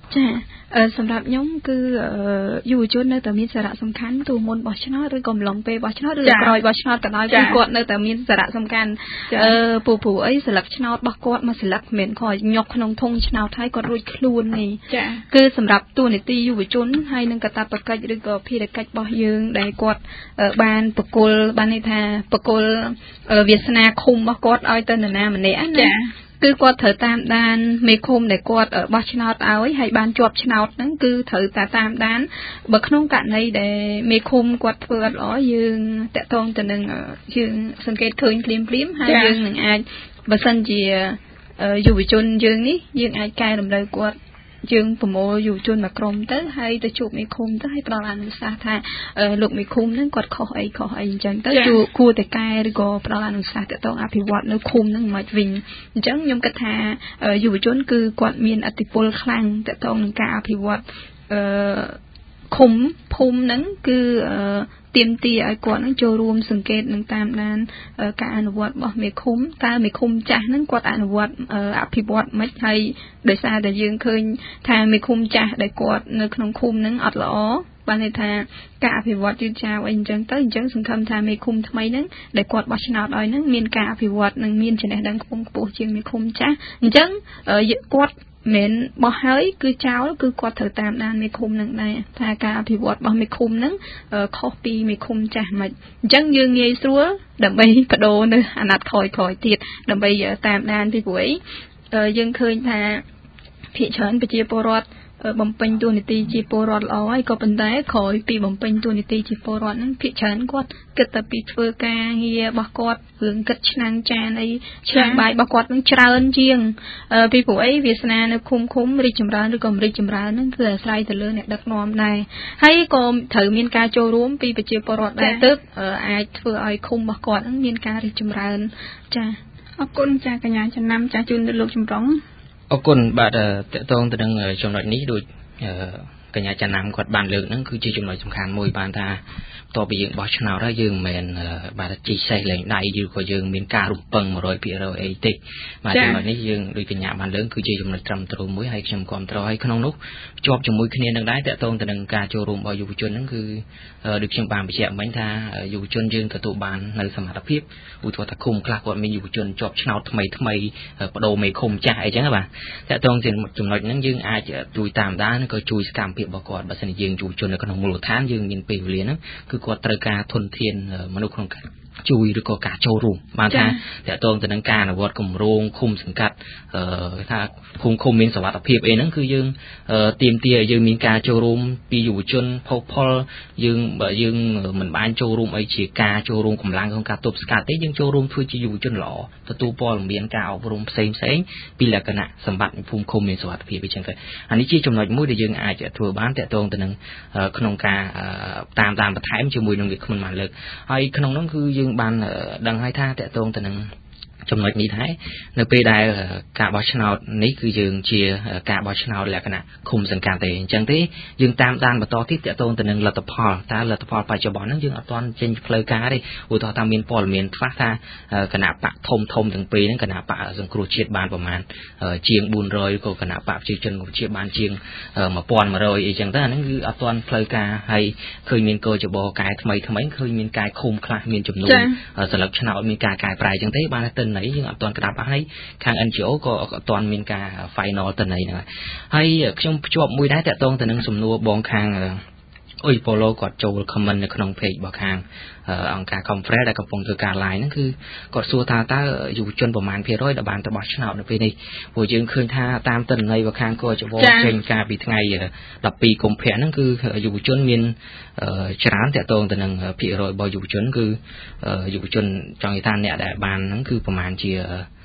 ចាសម្រាប់ខ្ញុំគឺយុវជននៅតែមានសារៈសំខាន់ទូមុនបោះឆ្នោតឬក៏អំឡុងពេលបោះឆ្នោតឬក្រោយបោះឆ្នោតក៏ដោយគឺគាត់នៅតែមានសារៈសំខាន់ពូអីស្លឹកឆ្នោតរបស់គាត់មួយស្លឹកមិនខយញុកក្នុងធុងឆ្នោតហើយគាត់រួចខ្លួននេះគឺសម្រាប់តួនាទីយុវជនហើយនឹងកាតព្វកិច្ចឬក៏ភារកិច្ចរបស់យើងដែលគាត់បានប្រគល់បានន័យថាប្រគល់វាសនាឃុំរបស់គាត់ឲ្យទៅនរណាម្នាក់ណាគឺគាត់ត្រូវតាមដានមេឃុំដែលគាត់បោះឆ្នោតឲ្យហើយបានជាប់ឆ្នោតហ្នឹងគឺត្រូវតែតាមដានបើក្នុងករណីដែលមេឃុំគាត់ធ្វើអត់ល្អយើងតាក់ទងទៅនឹងយើងសង្កេតឃើញភ្លាមហើយយើងនឹងអាចបើសិនជាយុវជនយើងនេះយើងអាចកែតម្រូវគាត់យើងប្រមូលយុវជនមកក្រុមទៅហើយទៅជួបមេឃុំទៅហើយផ្ដល់អនុសាសន៍ថាលោកមេឃុំហ្នឹងគាត់ខុសអីអញ្ចឹងទៅគួរតែកែឬក៏ផ្ដល់អនុសាសន៍ទៅតងអភិវឌ្ឍនៅឃុំហ្នឹងមិនវិញអញ្ចឹងខ្ញុំគិតថាយុវជនគឺគាត់មានឥទ្ធិពលខ្លាំងទៅតងនឹងការអភិវឌ្ឍឃុំភូមិហ្នឹងគឺទាមទារឲ្យគាត់នឹងចូលរួមសង្កេតនិងតាមដានការអនុវត្តរបស់មេឃុំតើមេឃុំចាស់ហ្នឹងគាត់អនុវត្តអភិវឌ្ឍមិនហើយដោយសារតែយើងឃើញថាមេឃុំចាស់ដែលគាត់នៅក្នុងឃុំហ្នឹងអត់ល្អបានន័យថាការអភិវឌ្ឍយឺតយ៉ាវអីអញ្ចឹងទៅអញ្ចឹងសង្ឃឹមថាមេឃុំថ្មីហ្នឹងដែលគាត់បោះឆ្នោតឲ្យហ្នឹងមានការអភិវឌ្ឍនិងមានចំណេះដឹងខ្ពង់ខ្ពស់ជាងមេឃុំចាស់អញ្ចឹងគាត់មិនបោះហើយគឺចោលគឺគាត់ត្រូវតាមដានមេឃុំនឹងដែរថាការអភិវឌ្ឍរបស់មេឃុំនឹងខុសពីមេឃុំចាស់មិនអញ្ចឹងយើងងាយស្រួលដើម្បីបដូរនៅអាណត្តិក្រោយទៀតដើម្បីតាមដានពីព្រោះអីយើងឃើញថាភាគច្រើនប្រជាពលរដ្ឋបំពេញតួនាទីជាពលរដ្ឋល្អហើយក៏ប៉ុន្តែក្រោយពីបំពេញតួនាទីជាពលរដ្ឋហ្នឹងភាគច្រើនគាត់គិតតែពីធ្វើការងាររបស់គាត់រឿងគិតឆ្នាំងចានអីឆ្នាំងបាយរបស់គាត់នឹងច្រើនជាងពីព្រោះអីវាសនានៅឃុំរីកចម្រើនឬក៏មិនរីកចម្រើនហ្នឹងគឺអាស្រ័យទៅលើអ្នកដឹកនាំដែរហើយក៏ត្រូវមានការចូលរួមពីប្រជាពលរដ្ឋដែរទើបអាចធ្វើឲ្យឃុំរបស់គាត់ហ្នឹងមានការរីកចម្រើនចាអរគុណចាកញ្ញាចំណាំចាជូនទៅលោកចម្រុងអរគុណបាទតកតងទៅនឹងចំណុចនេះដូចកញ្ញាចំណាំគាត់បានលើកហ្នឹងគឺជាចំណុចសំខាន់មួយបានថាតបពីយើងបោះឆ្នោតហើយយើងមិនមែនបាទជីសេះលែងដៃឬក៏យើងមានការរំពឹង 100% អីទេបាទចំណុចនេះយើងដូចកញ្ញាបានលើកគឺជាចំណុចត្រឹមត្រូវមួយហើយខ្ញុំគាំទ្រហើយក្នុងនោះជាប់ជាមួយគ្នានឹងដែរតកតងទៅនឹងការចូលរួមរបស់យុវជនហ្នឹងគឺដូចខ្ញុំបានបញ្ជាក់មិញថាយុវជនយើងទទួលបាននៅសមត្ថភាពឧទាហរណ៍ថាឃុំខ្លះគាត់មានយុវជនជាប់ឆ្នោតថ្មីបដូរមេឃុំចាស់អីចឹងបាទតកតងចំណុចហ្នឹងយើងអាចជួយតាមដានក៏ជួយសកម្មភាពរបស់គាត់បើសិនជាយើងយុវជននៅក្នុងមូលដ្ឋានយើងមានពេលវេលាហ្នឹងគឺគាត់ត្រូវការធនធានមនុស្សក្នុងការជួយឬក៏ការចូលរួមបានថាតកតងទៅនឹងការអនុវត្តគម្រោងឃុំសង្កាត់ថាឃុំមានសុវត្ថិភាពអីហ្នឹងគឺយើងទាមទារឲ្យយើងមានការចូលរួមពីយុវជនផុសផុលយើងបើយើងមិនបានចូលរួមអីជាការចូលរួមកម្លាំងក្នុងការទប់ស្កាត់ទេយើងចូលរួមធ្វើជាយុវជនល្អទទួលព័ត៌មានការអប់រំផ្សេងពីលក្ខណៈសម្បត្តិភូមិឃុំមានសុវត្ថិភាពអីចឹងទៅអានេះជាចំណុចមួយដែលយើងអាចធ្វើបានតកតងទៅនឹងក្នុងការតាមបន្ថែមជាមួយនឹងវាគ្មិនបានលើកហើយក្នុងនោះគឺយើងបានដឹងហើយថាតកតងទៅនឹងចំណុចនេះដែរនៅពេលដែលការបោះឆ្នោតនេះគឺយើងជាការបោះឆ្នោតលក្ខណៈឃុំសង្កាត់ទេអញ្ចឹងទេយើងតាមដានបន្តទៀតតកតងទៅនឹងលទ្ធផលតើលទ្ធផលបច្ចុប្បន្នហ្នឹងយើងអត់ទាន់ចេញផ្លូវការទេឧទាហរណ៍ថាមានព័ត៌មានខ្លះថាគណៈបកធំទាំងពីរហ្នឹងគណៈបកសង្គ្រោះជាតិបានប្រមាណជាង400ក៏គណៈបកប្រជាជនកម្ពុជាបានជាង1100អីចឹងទៅអាហ្នឹងគឺអត់ទាន់ផ្លូវការហើយឃើញមានកោចបកែថ្មីឃើញមានកាយឃុំខ្លះមានចំនួនស្លឹកឆ្នោតមានការកែប្រែចឹងទេបានតែយើងអត់ទាន់ក្តាប់ហើយខាង NGO ក៏អត់ទាន់មានការ final ទៅណីហ្នឹងហើយខ្ញុំភ្ជាប់មួយដែរតកតងទៅនឹងសំណួរបងខាងអុយប៉ូឡូគាត់ចូល comment នៅក្នុង page របស់ខាងអង្គការ Conference ដែលកំពុងធ្វើការ live ហ្នឹងគឺគាត់សួរថាតើយុវជនប្រមាណភាគរយដែលបានទៅបោះឆ្នោតនៅពេលនេះព្រោះយើងឃើញថាតាមទិន្នន័យរបស់ខាងកោចវចេញការពីថ្ងៃ12កុម្ភៈហ្នឹងគឺយុវជនមានច្រើនតកតងទៅនឹងភាគរយរបស់យុវជនគឺយុវជនចង់និយាយថាអ្នកដែលបានហ្នឹងគឺប្រមាណជា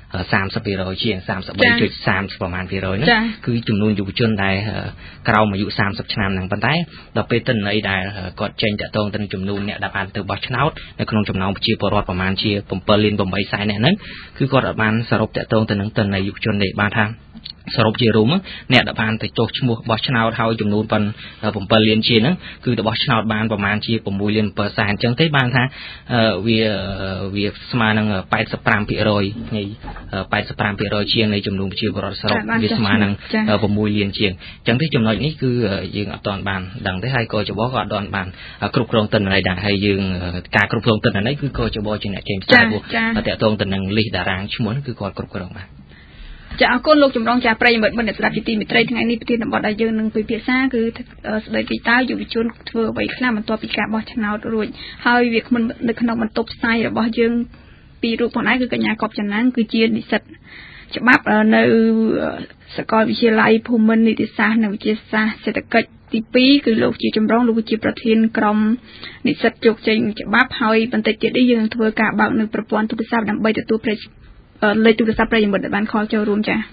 30% ជាង 33.30 ប្រមាណ%ហ្នឹងគឺចំនួនយុវជនដែលក្រោមអាយុ30ឆ្នាំហ្នឹងប៉ុន្តែដល់ពេលទិន្នន័យដែលគាត់ចេញតកតងទៅនឹងចំនួនអ្នកដែលបានទៅបោះឆ្នោតនៅក្នុងចំណោមប្រជាពលរដ្ឋប្រមាណជា7.8 លានអ្នកហ្នឹងគឺគាត់បានសរុបតកតងទៅនឹងទិន្នន័យយុវជននេះបានថាសរុបជារួមអ្នកដែលបានទៅចុះឈ្មោះបោះឆ្នោតហើយចំនួនប៉ុន7លានជាងហ្នឹងគឺទៅបោះឆ្នោតបានប្រមាណជា6លាន7សែនអញ្ចឹងទេបានថាវាស្មើនឹង85%នៃ85%ជាងនៃចំនួនប្រជាពលរដ្ឋសរុបវាស្មើនឹង6លានជាងអញ្ចឹងទេចំណុចនេះគឺយើងអត់ទាន់បានដឹងទេហើយក៏ចបក៏អត់ទាន់បានគ្រប់គ្រងទិន្នន័យដែរហើយយើងការគ្រប់គ្រងទិន្នន័យគឺក៏ចបជាអ្នកចេញផ្សាយពួកតកតងទៅនឹងលិសតារាងឈ្មោះគឺគាត់គ្រប់គ្រងបានចាអរគុណលោកចម្រុងចាប្រិយមិត្តអ្នកស្ដាប់ជាទីមេត្រីថ្ងៃនេះប្រធានបទដែលយើងនឹងពិភាក្សាគឺស្ដីពីតើយុវជនធ្វើអ្វីខ្លះបន្ទាប់ពីការបោះឆ្នោតរួចហើយវាគ្មិននៅក្នុងបន្ទប់ផ្សាយរបស់យើងពីរូបផងដែរគឺកញ្ញាកប់ចំណាំងគឺជានិស្សិតច្បាប់នៅសាកលវិទ្យាល័យភូមិន្ទនីតិសាស្ត្រនិងវិទ្យាសាស្ត្រសេដ្ឋកិច្ចទី2គឺលោកជាចម្រុងលោកជាប្រធានក្រុមនិស្សិតជោគជ័យច្បាប់ហើយបន្តិចទៀតនេះយើងនឹងធ្វើការបើកនៅប្រព័ន្ធទូរស័ព្ទដើម្បីទទួលលេខទូរស័ព្ទប្រិយមិត្តដែលបានខលចូលរួមចា៎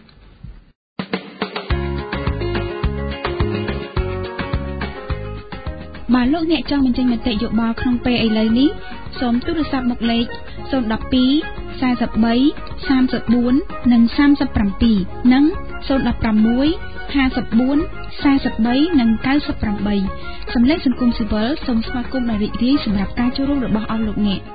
បើលោកអ្នកចង់បញ្ចេញមតិយោបល់ក្នុងពេលឥឡូវនេះសូមទូរស័ព្ទមកលេខ012 43 34 និង37និង016 54 43និង98សំឡេងសង្គមស៊ីវិលសូមស្វាគមន៍ដោយរីករាយសម្រាប់ការចូលរួមរបស់អស់លោកអ្នក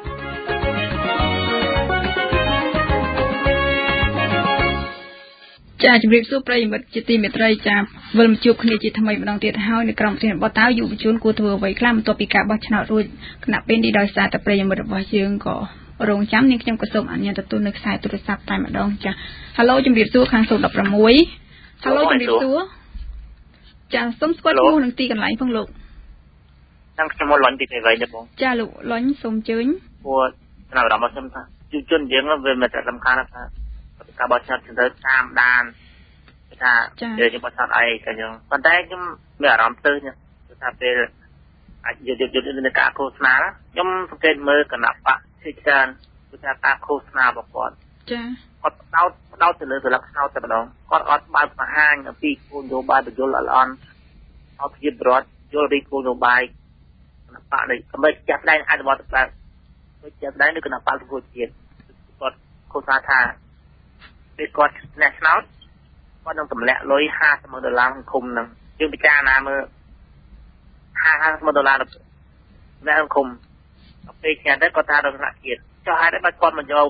ចាជម្រាបសួរប្រិយមិត្តជាទីមេត្រីចាវិលមកជួបគ្នាជាថ្មីម្ដងទៀតហើយនៅក្រុមប្រធានបទតើយុវជនគួរធ្វើអ្វីខ្លះបន្ទាប់ពីការបោះឆ្នោតរួចគណៈពេលនេះដោយសារតែប្រិយមិត្តរបស់យើងក៏រងចាំនាងខ្ញុំក៏សូមអនុញ្ញាតទទួលនៅខ្សែទូរស័ព្ទតែម្ដងចាហៅជម្រាបសួរខាង016ហៅជម្រាបសួរចាសូមស្គាល់ឈ្មោះនិងទីកន្លែងផងលោកតាមខ្ញុំមកលន់ទីអ្វីទេបងចាលោកលន់សូមអញ្ជើញព្រោះចំណាប់អារម្មណ៍ខ្ញុំថាយុវជនយើងវាមិនតែសំខាន់ថាការបោះឆ្នោតទៅតាមដានថាយើងបោះឆ្នោតអីក៏យើងប៉ុន្តែខ្ញុំមានអារម្មណ៍ទៅថាពេលអាចយុទ្ធនាការឃោសនាខ្ញុំសង្កេតមើលគណៈបកជាច្រើនគឺថាការឃោសនារបស់គាត់ចាគាត់ផ្ដោតទៅលើស្លឹកឆ្នោតតែម្ដងគាត់អត់បើកបង្ហាញអំពីគោលនយោបាយបញ្យលល្អន់អត់ជាប្រវត្តិយល់ពីគោលនយោបាយគណៈបកនេះសម្រាប់ចាត់ដែងអនុវត្តទៅដូចចាត់ដែងនៅគណៈបកសង្គមជាតិគាត់ឃោសនាថាពេលគាត់ឆ្នះឆ្នោតគាត់នឹងទម្លាក់លុយ$50,000ក្នុងឃុំហ្នឹងយើងពិចារណាមើល$50,000នៅក្នុងឃុំពេលឆ្នះទៅគាត់ថាដល់ថ្នាក់ជាតិចុះហេតុអីបើគាត់មកយក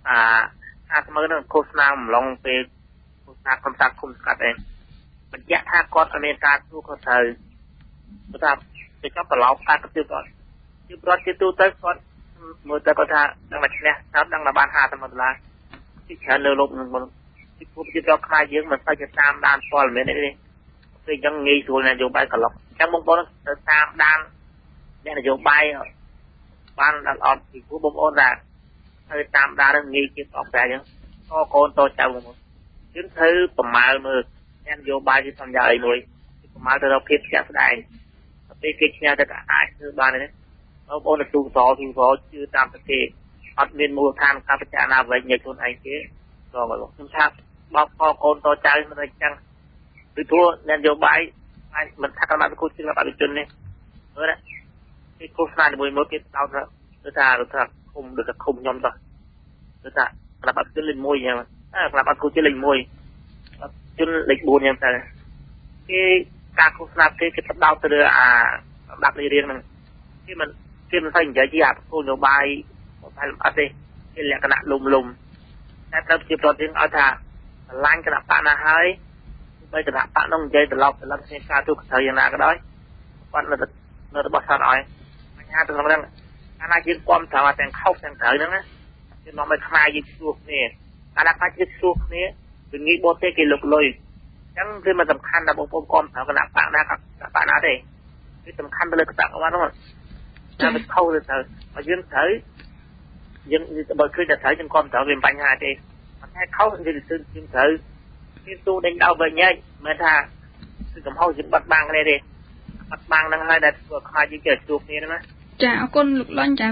$50,000ហ្នឹងឃោសនាម្លងពេលឃោសនាក្រុមសាឃុំស្កាត់ឯងបញ្ជាក់ថាគាត់អត់មានការទូគាត់ត្រូវគាត់ថាទៅចាប់ប្រឡោកការទៅគាត់ជាប្រវត្តិជាទូទៅគាត់មើលទៅគាត់ថានឹងមកឆ្នះឆ្នោតនឹងបាន$50,000ទីច្រើនលើលោកនឹងពីពួកប្រជាជនខ្មែរយើងមិនស្អាតទៅតាមដានព័ត៌មាននេះពេលអញ្ចឹងងាយស្រួលនយោបាយកន្លុកអញ្ចឹងបងប្អូនទៅតាមដានអ្នកនយោបាយបានដល់អត់ពីពួកបងប្អូនថាទៅតាមដាននឹងងាយជាងអស់តែអញ្ចឹងតកូនតចៅបងប្អូនយើងត្រូវប្រមាលមើលអ្នកនយោបាយជាសញ្ញាអីមួយប្រមាលទៅរកភាពជាក់ស្ដែងពេលគេឆ្នះទៅអាចធ្វើបានទេបងប្អូនទៅទូសជឿតាមតែគេអត់មានមូលដ្ឋានការពិចារណាវិញញ៉ៃខ្លួនឯងទេក៏ខ្ញុំថាបបកូនតចៅមិនអញ្ចឹងពីព្រោះអ្នកនយោបាយអាចមិនថាកម្មគូជាបរិជននេះមើលណាគេឃោសនាមួយគេដោតទៅថាឃុំដូចថាឃុំខ្ញុំទៅថាក្លាប់អត់ជិលលេខ1អញ្ចឹងក្លាប់អត់គូជិលលេខ1ជិលលេខ4អញ្ចឹងតែគេការឃោសនាគេផ្ដោតទៅលើដាក់លេខរៀងហ្នឹងគេមិនស្អីនិយាយជាគោលនយោបាយតែអត់ទេគេលក្ខណៈលំតែត្រូវជាប្រតិយើងឲ្យថាឆ្លាញ់គណៈបកណាហើយបើគណៈបកនោះនិយាយត្រឡប់គ្នាការទូកត្រូវយ៉ាងណាក៏ដោយគាត់នៅរបស់ឆាត់ឲ្យបញ្ហាទៅក្នុងហ្នឹងអាណាយើងគាំទ្រទាំងខុសទាំងត្រូវហ្នឹងណាគេនាំឲ្យខ្មែរយើងជួបគ្នាអាណាខ្មែរយើងជួបគ្នាវាងាយបត់ទេគេលុកលុយអញ្ចឹងគឺមិនសំខាន់ថាបងប្អូនគាំទ្រគណៈបកណាក៏គណៈបកណាទេគឺសំខាន់ទៅលើគណៈបកហ្នឹងតែវាខុសទៅបើយើងត្រូវយើងបើឃើញតែត្រូវយើងគាំទ្រវាមិនបញ្ហាទេតែខុសវាគឺយើងត្រូវគេទូដេញដោវិញញ៉ែមិនថាគឺកំហុសយើងបាត់បាំងគ្នាទេបាត់បាំងហ្នឹងហើយដែលធ្វើខ្លាចយើងចេះជួបគ្នាហ្នឹងណាចាអរគុណលោកលន់ចា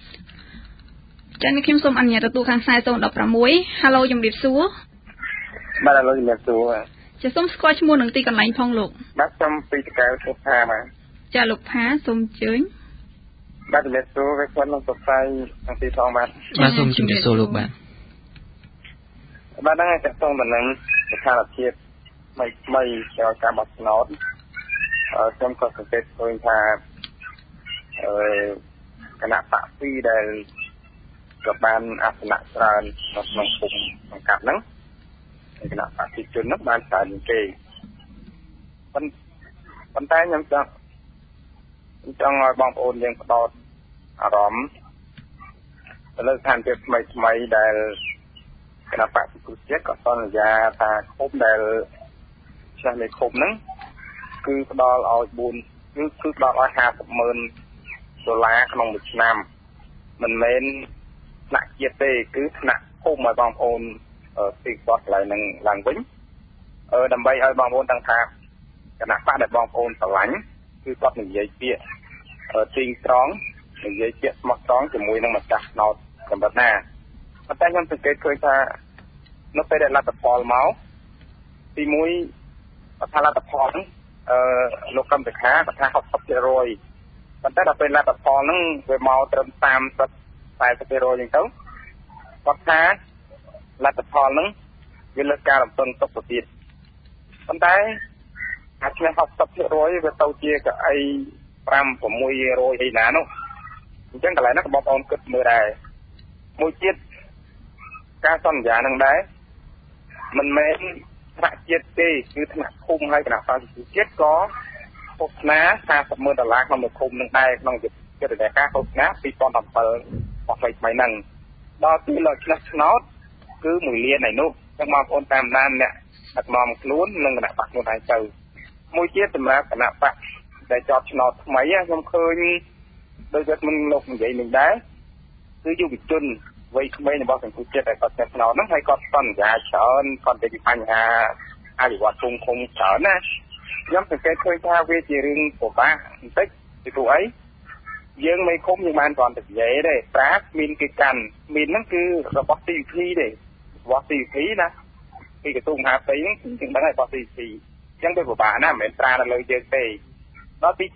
នេះខ្ញុំសូមអនុញ្ញាតទទួលខាងខ្សែ016ហៅជំរាបសួរបាទឥឡូវជំរាបសួរចាសូមស្គាល់ឈ្មោះនិងទីកន្លែងផងលោកបាទខ្ញុំពីតកៅសុផាបាទចាលោកផាសូមអញ្ជើញបាទជំរាបសួរវាគាត់នឹងប្រស័យទាំងពីរផងបាទបាទសូមជំរាបសួរលោកបាទបាទហ្នឹងតែតងតំណែងស្ថានភាពថ្មីក្រោយការបោះឆ្នោតខ្ញុំក៏សង្កេតឃើញថាគណៈបក2ដែលក៏បានអាសនៈច្រើននៅក្នុងភូមិសង្កាត់ហ្នឹងគណៈបកប្រជាជនហ្នឹងបានច្រើនជាងគេប៉ុន្តែខ្ញុំចង់ឲ្យបងប្អូនយើងផ្ដោតអារម្មណ៍ទៅលើស្ថានភាពថ្មីដែលគណៈបកប្រជាជាតិក៏សន្យាថាឃុំដែលឆ្លាស់នៃឃុំហ្នឹងគឺផ្ដល់ឲ្យគឺផ្ដល់ឲ្យ$50,000ក្នុងមួយឆ្នាំមិនមែនថ្នាក់ជាតិទេគឺថ្នាក់ភូមិឲ្យបងប្អូនទីគាត់កន្លែងហ្នឹងឡើងវិញដើម្បីឲ្យបងប្អូនដឹងថាគណៈបកដែលបងប្អូនស្រឡាញ់គឺគាត់និយាយពាក្យទីងត្រង់និយាយពាក្យស្មោះត្រង់ជាមួយនឹងម្ចាស់ឆ្នោតកម្រិតណាប៉ុន្តែខ្ញុំសង្កេតឃើញថានៅពេលដែលលទ្ធផលមកទី1ថាលទ្ធផលហ្នឹងលោកកម្មសិក្ខាគាត់ថា60%ប៉ុន្តែដល់ពេលលទ្ធផលហ្នឹងវាមកត្រឹម30-40%អញ្ចឹងទៅគាត់ថាលទ្ធផលហ្នឹងវាលើសការរំពឹងទុកទៅទៀតប៉ុន្តែអាចឆ្នះ60%វាទៅជាកៅអី5-600អីណានោះអញ្ចឹងកន្លែងហ្នឹងបងប្អូនគិតមើលដែរមួយទៀតការសន្យានឹងដែរមិនមែនថ្នាក់ជាតិទេគឺថ្នាក់ភូមិហើយគណៈបកប្រជាជាតិក៏ឃោសនា$40,000ក្នុងមួយឃុំនឹងដែរក្នុងយុទ្ធនាការឃោសនា2017របស់ថ្មីហ្នឹងដល់ពេលលើឆ្នះឆ្នោតគឺ1លានឯនោះចឹងបងប្អូនតាមដានអ្នកដឹកនាំខ្លួននិងគណៈបកខ្លួនឯងទៅមួយទៀតសម្រាប់គណៈបកដែលជាប់ឆ្នោតថ្មីខ្ញុំឃើញដោយគាត់មិនលោកនិយាយនឹងដែរគឺយុវជនវ័យក្មេងរបស់សង្គមជាតិដែលគាត់ឆ្នោតហ្នឹងហើយគាត់សន្យាច្រើនគាត់និយាយពីបញ្ហាអភិវឌ្ឍភូមិឃុំច្រើនណាខ្ញុំសង្កេតឃើញថាវាជារឿងពិបាកបន្តិចពីព្រោះអីយើងមិនឃុំយើងបានគ្រាន់តែនិយាយទេប្រាក់មានគេកាន់មានហ្នឹងគឺរបស់ CVP ទេរបស់ CVP ណាពីក្រសួងមហាផ្ទៃហ្នឹងគឺដឹងហើយរបស់ CVP អញ្ចឹងវាពិបាកណាស់មិនមែនប្រានៅលើយើងទេដល់ទី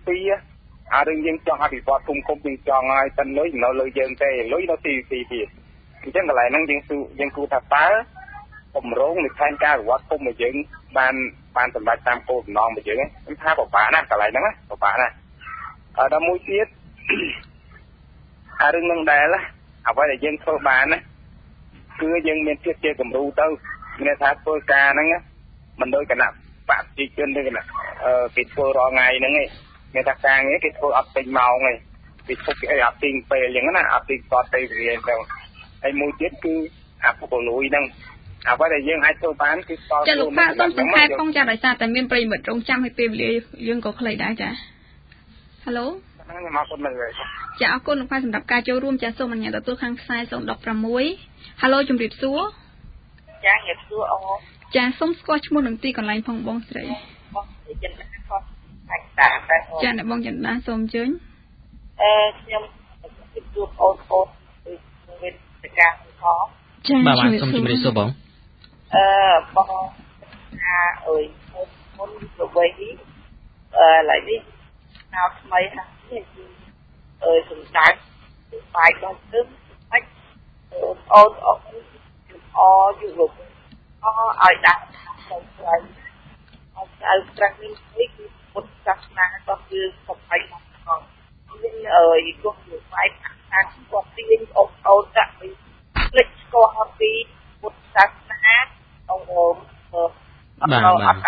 2អារឿងយើងចង់អភិវឌ្ឍភូមិឃុំយើងចង់ឲ្យតែលុយនៅលើយើងទេលុយនៅ CVP ទៀតអញ្ចឹងកន្លែងហ្នឹងយើងគូថាតើគម្រោងនៃផែនការវិវត្តភូមិរបស់យើងបានសម្រេចតាមគោលបំណងរបស់យើងខ្ញុំថាពិបាកណាស់កន្លែងហ្នឹងណាពិបាកណាស់ដល់មួយទៀតអារឿងនឹងដែរអ្វីដែលយើងធ្វើបានណាគឺយើងមានភាពជាគំរូទៅមានថាធ្វើការហ្នឹងមិនដូចគណៈបកប្រជាជនទេគណៈគេធ្វើរាល់ថ្ងៃហ្នឹងឯងមានថាការងារគេធ្វើអត់ពេញម៉ោងឯងគេធ្វើគេអត់ទីងពេលអញ្ចឹងណាអត់ទីងតទៅវាទៅហើយមួយទៀតគឺអាពុកលួយហ្នឹងអ្វីដែលយើងអាចធ្វើបានគឺតចាលោកប៉ាសូមសង្ខេបផងចាដោយសារតែមានប្រិមិត្តរងចាំឲ្យពេលវេលាយើងក៏ខ្លីដែរចាហៅឡូហ្នឹងខ្ញុំអរគុណមែនទេចាអរគុណលោកប៉ាសម្រាប់ការចូលរួមចាសូមអញ្ញាតទទួលខាងខ្សែ016ហៅឡូជំរាបសួរចាជំរាបសួរអូចាសូមស្គាល់ឈ្មោះនិងទីកន្លែងផងបងស្រីបងចិនដាគាត់អាចតាមដែរចាអ្នកបងចិនដាសូមអញ្ជើញខ្ញុំជំរាបអូនវិទ្យាការផងចាបាទសូមជំរាបសួរបងបងថាអើយមុនទៅវិញឡើយនេះnow ថ្មីណាស់នេះសម្ដៅបាយដល់ទៅអាចអូនយុវជនឲ្យដាក់ទៅក្រៅឲ្យក្រៅនេះគឺពុទ្ធសាសនាក៏គឺសំខាន់ណាស់ផងយើងគង់อยู่បាយខាងគាត់ទីអូនដាក់ពីផ្លេចស្គាល់ពីពុទ្ធសាសនាអូបាទ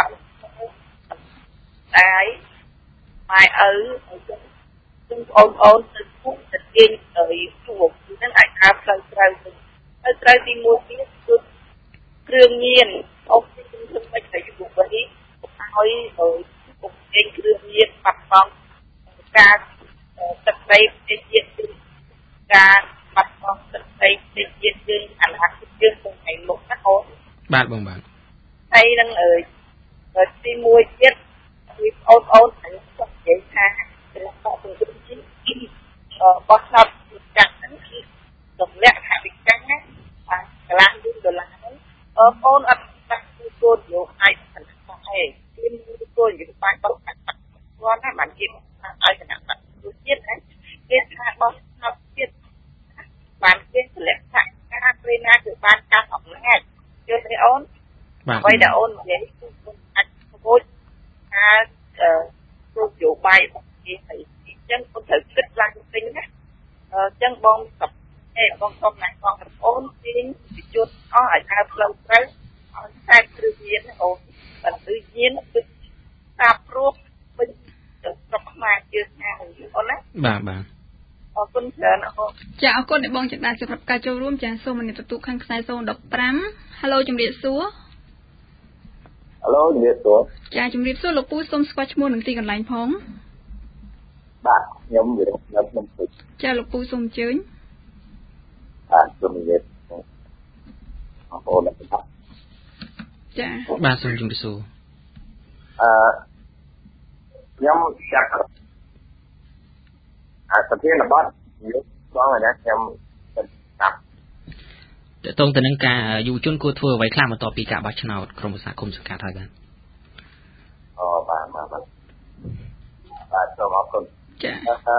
តែម៉ែឪអញ្ចឹងអូនទៅពុកទៅទាញជួបហ្នឹងអាចដើរផ្លូវត្រូវទី1ទៀតគឺគ្រឿងញៀនអូនទីនឹងមិនតែយុវវ័យឲ្យពុកទាញគ្រឿងញៀនបាត់បង់ការទឹកដីជាតិការបាត់បង់ទឹកដីជាតិយើងអនាគតយើងទៅថ្ងៃមុខណាអូនបាទបងបាទហើយនឹងទី1ទៀតគឺអូនខ្ញុំគាត់និយាយថាព្រះបទជំនឿជីបោះឆ្នោតចាក់ហ្នឹងគឺទម្លាក់ថាវិកាំងណាបាទកន្លះ$1ហ្នឹងអូនអត់ដាក់គោលនយោបាយសន្តិភាពទេគឺគោលនយោបាយបោះគាត់ណាបានគេឲ្យគណៈបកជាតិណាគេថាបោះឆ្នោតជាតិបានគេទម្លាក់ថាការពេលណាគឺបានការអំណាចយល់ទេអូន vậy đã ôn vậy anh vui tôi chủ bài thì chân con thử kích lăng tính á chân bông tập bông không này con ôn tiếng chút có ở sao lâu tới sai tự nhiên ôn và tự nhiên tập ruột mình tập mà chưa sao ôn á bà អរគុណច្រើនអរគុណចាអរគុណដែលបងចំណាយសម្រាប់ការចូលរួមចាសូមមនិតទូខាងខ្សែ015 Halo ជំរាបសួរ Halo ជំរាបសួរចាជំរាបសួរលោកពូសូមស្គាល់ឈ្មោះនិងទីកន្លែងផងបាទខ្ញុំវិរៈខ្ញុំពេជ្រចាលោកពូសូមអញ្ជើញសូមនិយាយអរគុណนะครับចាបាទសូមជំរាបសួរខ្ញុំចាក់ប្រធានបទយកបងណាខ្ញុំតាមតើតងទៅនឹងការយុវជនគួរធ្វើអ្វីខ្លះបន្ទាប់ពីការបោះឆ្នោតក្រុមប្រឹក្សាគុំសង្កាត់ហើយបាទបាទសូមអរគុណចា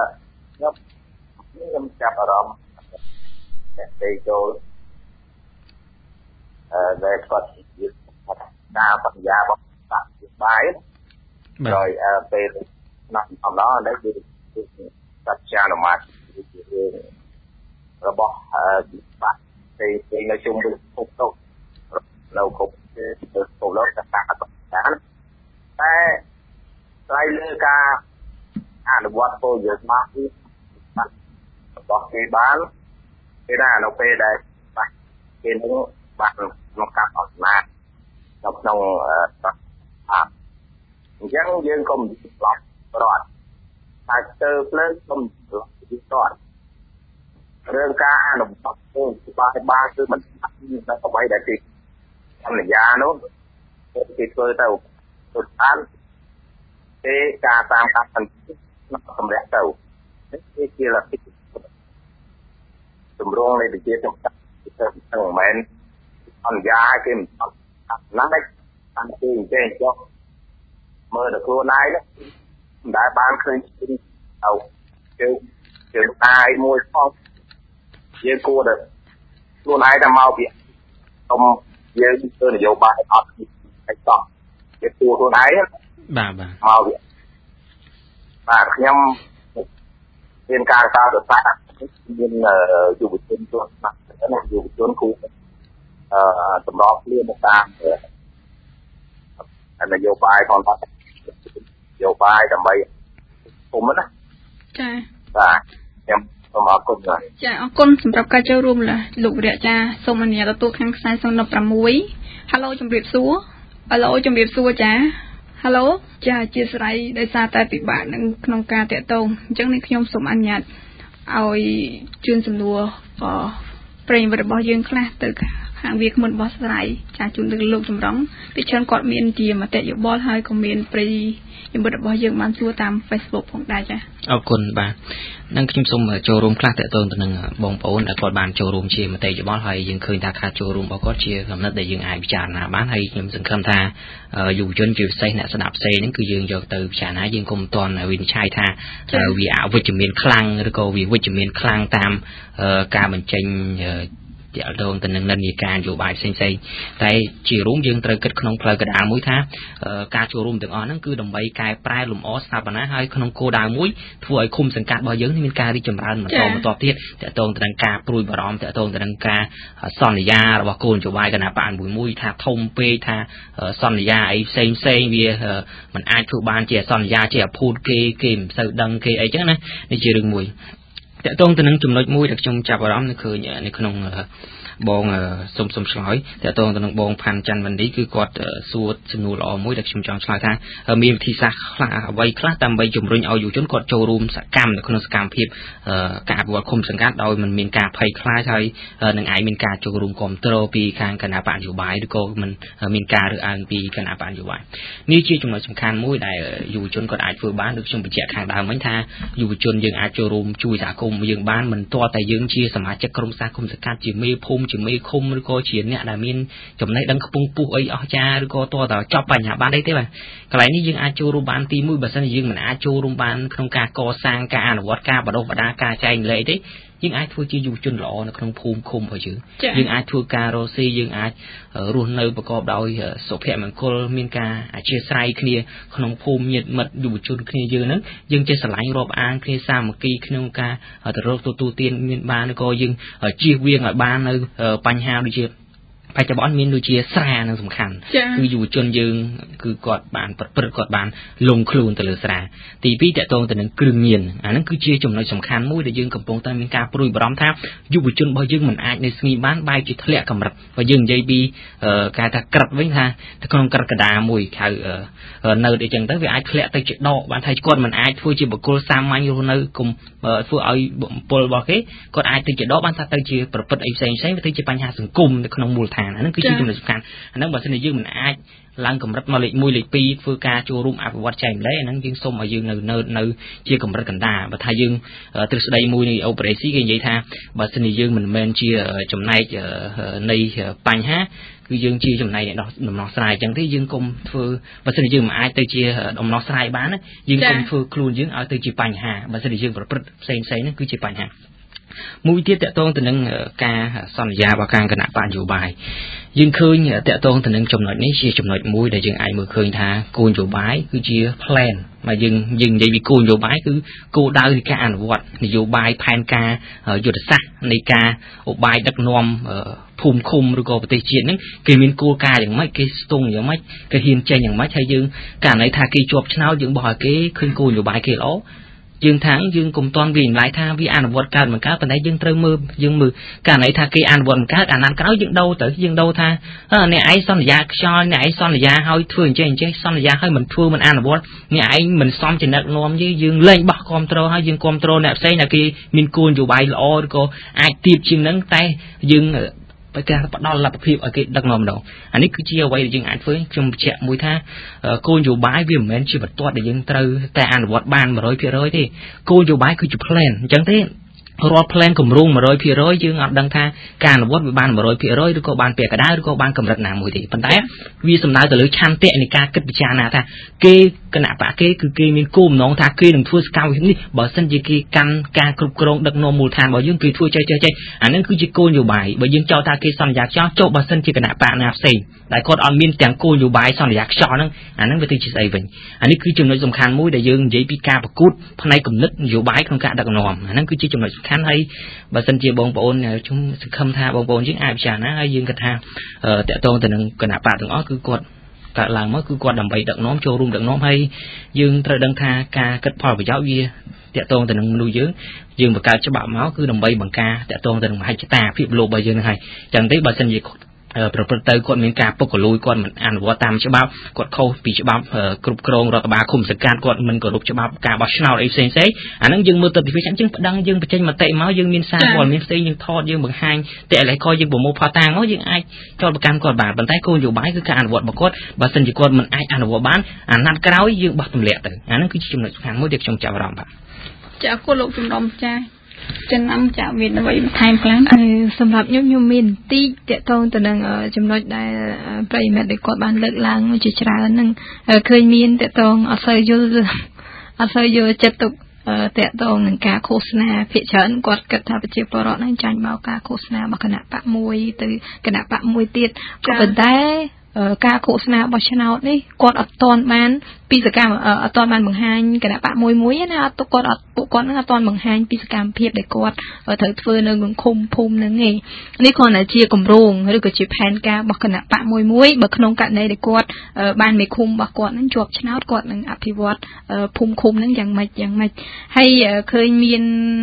ខ្ញុំចាប់អារម្មណ៍តែចូលដែលគាត់ការបញ្ញារបស់សាស្ត្របាយដោយពេលណាស់អំឡុងនេះគឺសច្ចានុមត្តរបស់បាក់ទីនៅជុំវិញភពលោកនៅគ្រប់ទៅភពលោកតែថ្លៃលើការអនុវត្តពលយោបល់របស់គេបានគេថានៅពេលដែលបាក់គេនឹងបានក្នុងការអត់ណានៅក្នុងអញ្ចឹងយើងកុំស្លាប់ប្រត់តែទៅភ្លើងកុំស្លាប់ទីគាត់រឿងការអនុវត្តទៅច្បាស់គឺមិននៅអ្វីដែលគេសន្យានោះគេធ្វើទៅទុតានទេការតាមការសម្រាប់ទៅនេះគឺជាលទ្ធិទម្រង់នៃប្រជាធិបតេយ្យមិនមែនសន្យាគេមិនអត់ណាស់តាំងពីចេះចុះមើលទៅខ្លួនឯងមិនដែលបានឃើញទៅជើងតាយមួយផងយើងគួរតែខ្លួនឯងតែមកពីខ្ញុំយើងធ្វើនយោបាយអត់ឲ្យតោះគេគួរខ្លួនឯងបាទមកពីបាទខ្ញុំមានការកោតសរសើរមានយុវជនទស្សនៈណាយុវជនគូសម្របគ្នាទៅតាមនយោបាយផងនយោបាយដើម្បីគុំណាចាបាទខ្ញុំសូមអរគុណចាអរគុណសម្រាប់ការចូលរួមលោកវិរៈចាសូមអនុញ្ញាតទទួលខាងខ្សែ016 Halo ជំរាបសួរ Halo ជំរាបសួរចា Halo ចាអធិស្ឋានដោយសារតែពិបាកនឹងក្នុងការតាក់ទងអញ្ចឹងនេះខ្ញុំសូមអនុញ្ញាតឲ្យជឿនសំណួរប្រិយមិត្តរបស់យើងខ្លះទៅខាងវាគ្មិនបោះស្រាយចាជូនទៅលោកចម្រុងពីច្រើនគាត់មានជាមតិយោបល់ហើយក៏មានប្រិយមិត្តរបស់យើងបានសួរតាម Facebook ផងដែរចាអរគុណបាទនឹងខ្ញុំសូមចូលរួមខ្លះតើតើទៅនឹងបងប្អូនដែលគាត់បានចូលរួមជាមតិយោបល់ហើយយើងឃើញថាការចូលរួមរបស់គាត់ជាកំណត់ដែលយើងអាចពិចារណាបានហើយខ្ញុំសង្ឃឹមថាយុវជនជាពិសេសអ្នកស្ដាប់ផ្សេងហ្នឹងគឺយើងយកទៅពិចារណាយើងកុំតន់វិនិច្ឆ័យថាវាអវិជ្ជមានខ្លាំងឬក៏វាវិជ្ជមានខ្លាំងតាមការបញ្ចេញទាក់ទងទៅនឹងនិន្នាការនយោបាយផ្សេងៗតែជារួមយើងត្រូវគិតក្នុងផ្លូវកណ្ដាលមួយថាការចូលរួមទាំងអស់ហ្នឹងគឺដើម្បីកែប្រែលម្អស្ថាបនាហើយក្នុងគោលដៅមួយធ្វើឲ្យឃុំសង្កាត់របស់យើងមានការរីកចម្រើនបន្តទៀតទាក់ទងទៅនឹងការព្រួយបារម្ភទាក់ទងទៅនឹងការសន្យារបស់គោលនយោបាយគណៈបកមួយថាធំពេកថាសន្យាអីផ្សេងវាមិនអាចធ្វើបានជាសន្យាជាអភូតគេមិនសូវដឹងគេអីចឹងណានេះជារឿងមួយតើតងទៅនឹងចំណុចមួយដែលខ្ញុំចាប់អារម្មណ៍នៅឃើញនៅក្នុងបងសុំឆ្លើយតើតងទៅនឹងបងផាន់ច័ន្ទវណ្ឌីគឺគាត់សួរសំណួរល្អមួយដែលខ្ញុំចង់ឆ្លើយថាមានវិធីសាស្ត្រខ្លះអ្វីខ្លះដើម្បីជំរុញឲ្យយុវជនគាត់ចូលរួមសកម្មនៅក្នុងសកម្មភាពការអភិវឌ្ឍឃុំសង្កាត់ដោយមិនមានការភ័យខ្លាចហើយនឹងអាចមានការចូលរួមគ្រប់គ្រងពីខាងគណៈបកនយោបាយឬក៏មិនមានការរើសអើងពីគណៈបកនយោបាយនេះជាចំណុចសំខាន់មួយដែលយុវជនគាត់អាចធ្វើបានដូចខ្ញុំបញ្ជាក់ខាងដើមវិញថាយុវជនយើងអាចចូលរួមជួយសហគមន៍យើងបានមិនទាល់តែយើងជាសមាជិកក្រុមសាគុំសង្កាត់ជាមេភូមិជាមេឃុំឬក៏ជាអ្នកដែលមានចំណេះដឹងខ្ពង់ខ្ពស់អីអស្ចារ្យឬក៏តើចប់បញ្ហាបានអីទេបាទកន្លែងនេះយើងអាចចូលរួមបានទីមួយបើសិនជាយើងមិនអាចចូលរួមបានក្នុងការកសាងការអនុវត្តការបដិបត្តិការចែកលេខទេយើងអាចធ្វើជាយុវជនល្អនៅក្នុងភូមិឃុំរបស់យើងអាចធ្វើការរស់ស៊ីយើងអាចរស់នៅប្រកបដោយសុភមង្គលមានការអធ្យាស្រ័យគ្នាក្នុងភូមិញាតិមិត្តយុវជនគ្នាយើងហ្នឹងយើងចេះស្រឡាញ់រាប់អានគ្នាសាមគ្គីក្នុងការទៅរកទទួលទានមានបានក៏យើងជៀសវាងឲ្យបាននៅបញ្ហាដូចជាបច្ចុប្បន្នមានដូចជាស្រានឹងសំខាន់គឺយុវជនយើងគឺគាត់បានប្រព្រឹត្តគាត់បានលងខ្លួនទៅលើស្រាទី2តកតងទៅនឹងគ្រឿងញៀនអាហ្នឹងគឺជាចំណុចសំខាន់មួយដែលយើងកំពុងតែមានការព្រួយបារម្ភថាយុវជនរបស់យើងមិនអាចនៅស្ងៀមបានបែរជាធ្លាក់កម្រិតបើយើងនិយាយពីគេថាក្រិតវិញថាក្នុងក្រកដាមួយហៅនៅអីចឹងទៅវាអាចធ្លាក់ទៅជាដកបានថាគាត់មិនអាចធ្វើជាបុគ្គលសាមញ្ញរស់នៅគុំធ្វើឲ្យបំពល់របស់គេគាត់អាចទៅជាដកបានថាទៅជាប្រព្រឹត្តអីផ្សេងវាទៅជាបញ្ហាសង្គមនៅក្នុងមូលដ្ឋានអាហ្នឹងគឺជាចំណុចសំខាន់អាហ្នឹងបើសិនជាយើងមិនអាចឡើងកម្រិតមកលេខ1លេខ2ធ្វើការចូលរួមអភិវឌ្ឍចែកម្លែកអាហ្នឹងយើងសូមឲ្យយើងនៅជាកម្រិតកណ្ដាលបើថាយើងទ្រឹស្ដីមួយនៃអូប៉េរ៉េស៊ីគេនិយាយថាបើសិនជាយើងមិនមែនជាចំណែកនៃបញ្ហាគឺយើងជាចំណែកនៃដំណោះស្រាយអញ្ចឹងទេយើងកុំធ្វើបើសិនជាយើងមិនអាចទៅជាដំណោះស្រាយបានយើងកុំធ្វើខ្លួនយើងឲ្យទៅជាបញ្ហាបើសិនជាយើងប្រព្រឹត្តផ្សេងហ្នឹងគឺជាបញ្ហាមួយទៀតតកតងទៅនឹងការសន្យារបស់ខាងគណៈបកនយោបាយយើងឃើញតកតងទៅនឹងចំណុចនេះជាចំណុចមួយដែលយើងអាចមើលឃើញថាគោលនយោបាយគឺជា plan មកយើងនិយាយពីគោលនយោបាយគឺគោលដៅនៃការអនុវត្តនយោបាយផែនការយុទ្ធសាស្ត្រនៃការឧបាយដឹកនាំភូមិឃុំឬក៏ប្រទេសជាតិហ្នឹងគេមានគោលការណ៍យ៉ាងម៉េចគេស្ទង់យ៉ាងម៉េចគេហ៊ានចេញយ៉ាងម៉េចហើយយើងករណីថាគេជាប់ឆ្នោតយើងបោះឲ្យគេឃើញគោលនយោបាយគេល្អយើងថាយើងកុំតន់វាចម្លាយថាវាអនុវត្តកើតមិនកើតប៉ុន្តែយើងត្រូវមើលករណីថាគេអនុវត្តមិនកើតអាណត្តិក្រោយយើងដូរទៅយើងដូរថាអ្នកឯងសន្យាខ្យល់អ្នកឯងសន្យាឲ្យធ្វើអញ្ចឹងសន្យាឲ្យមិនធ្វើមិនអនុវត្តអ្នកឯងមិនសមចំណឹកនាំយើងលែងបោះគ្រប់គ្រងហើយយើងគ្រប់គ្រងអ្នកផ្សេងដែលគេមានគោលនយោបាយល្អឬក៏អាចទៀបជាងហ្នឹងតែយើងបើគេផ្ដល់លទ្ធភាពឲ្យគេដឹកនាំម្ដងអានេះគឺជាអ្វីដែលយើងអាចធ្វើខ្ញុំបញ្ជាក់មួយថាគោលនយោបាយវាមិនមែនជាបន្ទាត់ដែលយើងត្រូវតែអនុវត្តបាន 100% ទេគោលនយោបាយគឺជា plan អញ្ចឹងទេរាល់ plan គម្រោង 100% យើងអត់ដឹងថាការអនុវត្តវាបាន 100% ឬក៏បានពាក់កណ្ដាលឬក៏បានកម្រិតណាមួយទេប៉ុន្តែវាសំដៅទៅលើឆន្ទៈនៃការគិតពិចារណាថាគេគណៈបកគេគឺគេមានគោលបំណងថាគេនឹងធ្វើសកម្មភាពនេះបើសិនជាគេកាន់ការគ្រប់គ្រងដឹកនាំមូលដ្ឋានរបស់យើងគេធ្វើចេះអានឹងគឺជាគោលនយោបាយបើយើងចោទថាគេសន្យាខ្យល់ចុះបើសិនជាគណៈបកណាផ្សេងដែលគាត់អត់មានទាំងគោលនយោបាយសន្យាខ្យល់ហ្នឹងអានឹងវាទៅជាស្អីវិញអានេះគឺចំណុចសំខាន់មួយដែលយើងនិយាយពីការប្រកួតផ្នែកគំនិតនយោបាយក្នុងការដឹកនាំអានឹងគឺជាចំណុចសំខាន់ហើយបើសិនជាបងប្អូនខ្ញុំសង្ឃឹមថាបងប្អូនយើងអាចពិចារណាហើយយើងគិតថាតកតងទៅនឹងគណៈបកទាំងអស់គឺគាត់កើតឡើងមកគឺគាត់ដើម្បីដឹកនាំចូលរួមដឹកនាំហើយយើងត្រូវដឹងថាការគិតផលប្រយោជន៍វាតកតងទៅនឹងមនុស្សយើងបង្កើតច្បាប់មកគឺដើម្បីបង្ការតកតងទៅនឹងមហិច្ឆតាភាពលោភរបស់យើងហ្នឹងហើយចឹងទេបើសិនជាប្រព្រឹត្តទៅគាត់មានការពុករលួយគាត់មិនអនុវត្តតាមច្បាប់គាត់ខុសពីច្បាប់គ្រប់គ្រងរដ្ឋបាលឃុំសង្កាត់គាត់មិនគោរពច្បាប់ការបោះឆ្នោតអីផ្សេងអាហ្នឹងយើងមើលទៅពីវាអញ្ចឹងប្តឹងយើងបញ្ចេញមតិមកយើងមានសារព័ត៌មានផ្សេងយើងថតយើងបង្ហាញតែឥឡូវក៏យើងប្រមូលផុសតាងមកយើងអាចចោទប្រកាន់គាត់បានប៉ុន្តែគោលនយោបាយគឺការអនុវត្តរបស់គាត់បើសិនជាគាត់មិនអាចអនុវត្តបានអាណត្តិក្រោយយើងបោះទម្លាក់ទៅអាហ្នឹងគឺជាចំណុចសំខាន់មួយដែលខ្ញុំចាប់អារម្មណ៍បាទចាអរគុណលោកជំនុំចាចំណាំចាមានអ្វីបន្ថែមខ្លាំងសម្រាប់ខ្ញុំមានបន្តិចតកតងទៅនឹងចំណុចដែលប្រិយមិត្តដែលគាត់បានលើកឡើងជាច្រើនហ្នឹងឃើញមានតកតងអត់សូវយល់ចិត្តទុកតកតងនឹងការឃោសនាភាគច្រើនគាត់គិតថាប្រជាពលរដ្ឋហ្នឹងចាញ់បោកការឃោសនារបស់គណៈបកមួយទៅគណៈបកមួយទៀតក៏ប៉ុន្តែការឃោសនារបស់ឆ្នោតនេះគាត់អត់ទាន់បានពីសកម្មអត់ទាន់បានបង្ហាញគណៈបកមួយណាអត់ពួកគាត់នឹងអត់ទាន់បង្ហាញពីសកម្មភាពដែលគាត់ត្រូវធ្វើនៅក្នុងឃុំភូមិនឹងទេនេះគ្រាន់តែជាគម្រោងឬក៏ជាផែនការរបស់គណៈបកមួយបើក្នុងករណីដែលគាត់បានមេឃុំរបស់គាត់នឹងជាប់ឆ្នោតគាត់នឹងអភិវឌ្ឍភូមិឃុំនឹងយ៉ាងម៉េចហើយឃើញមាន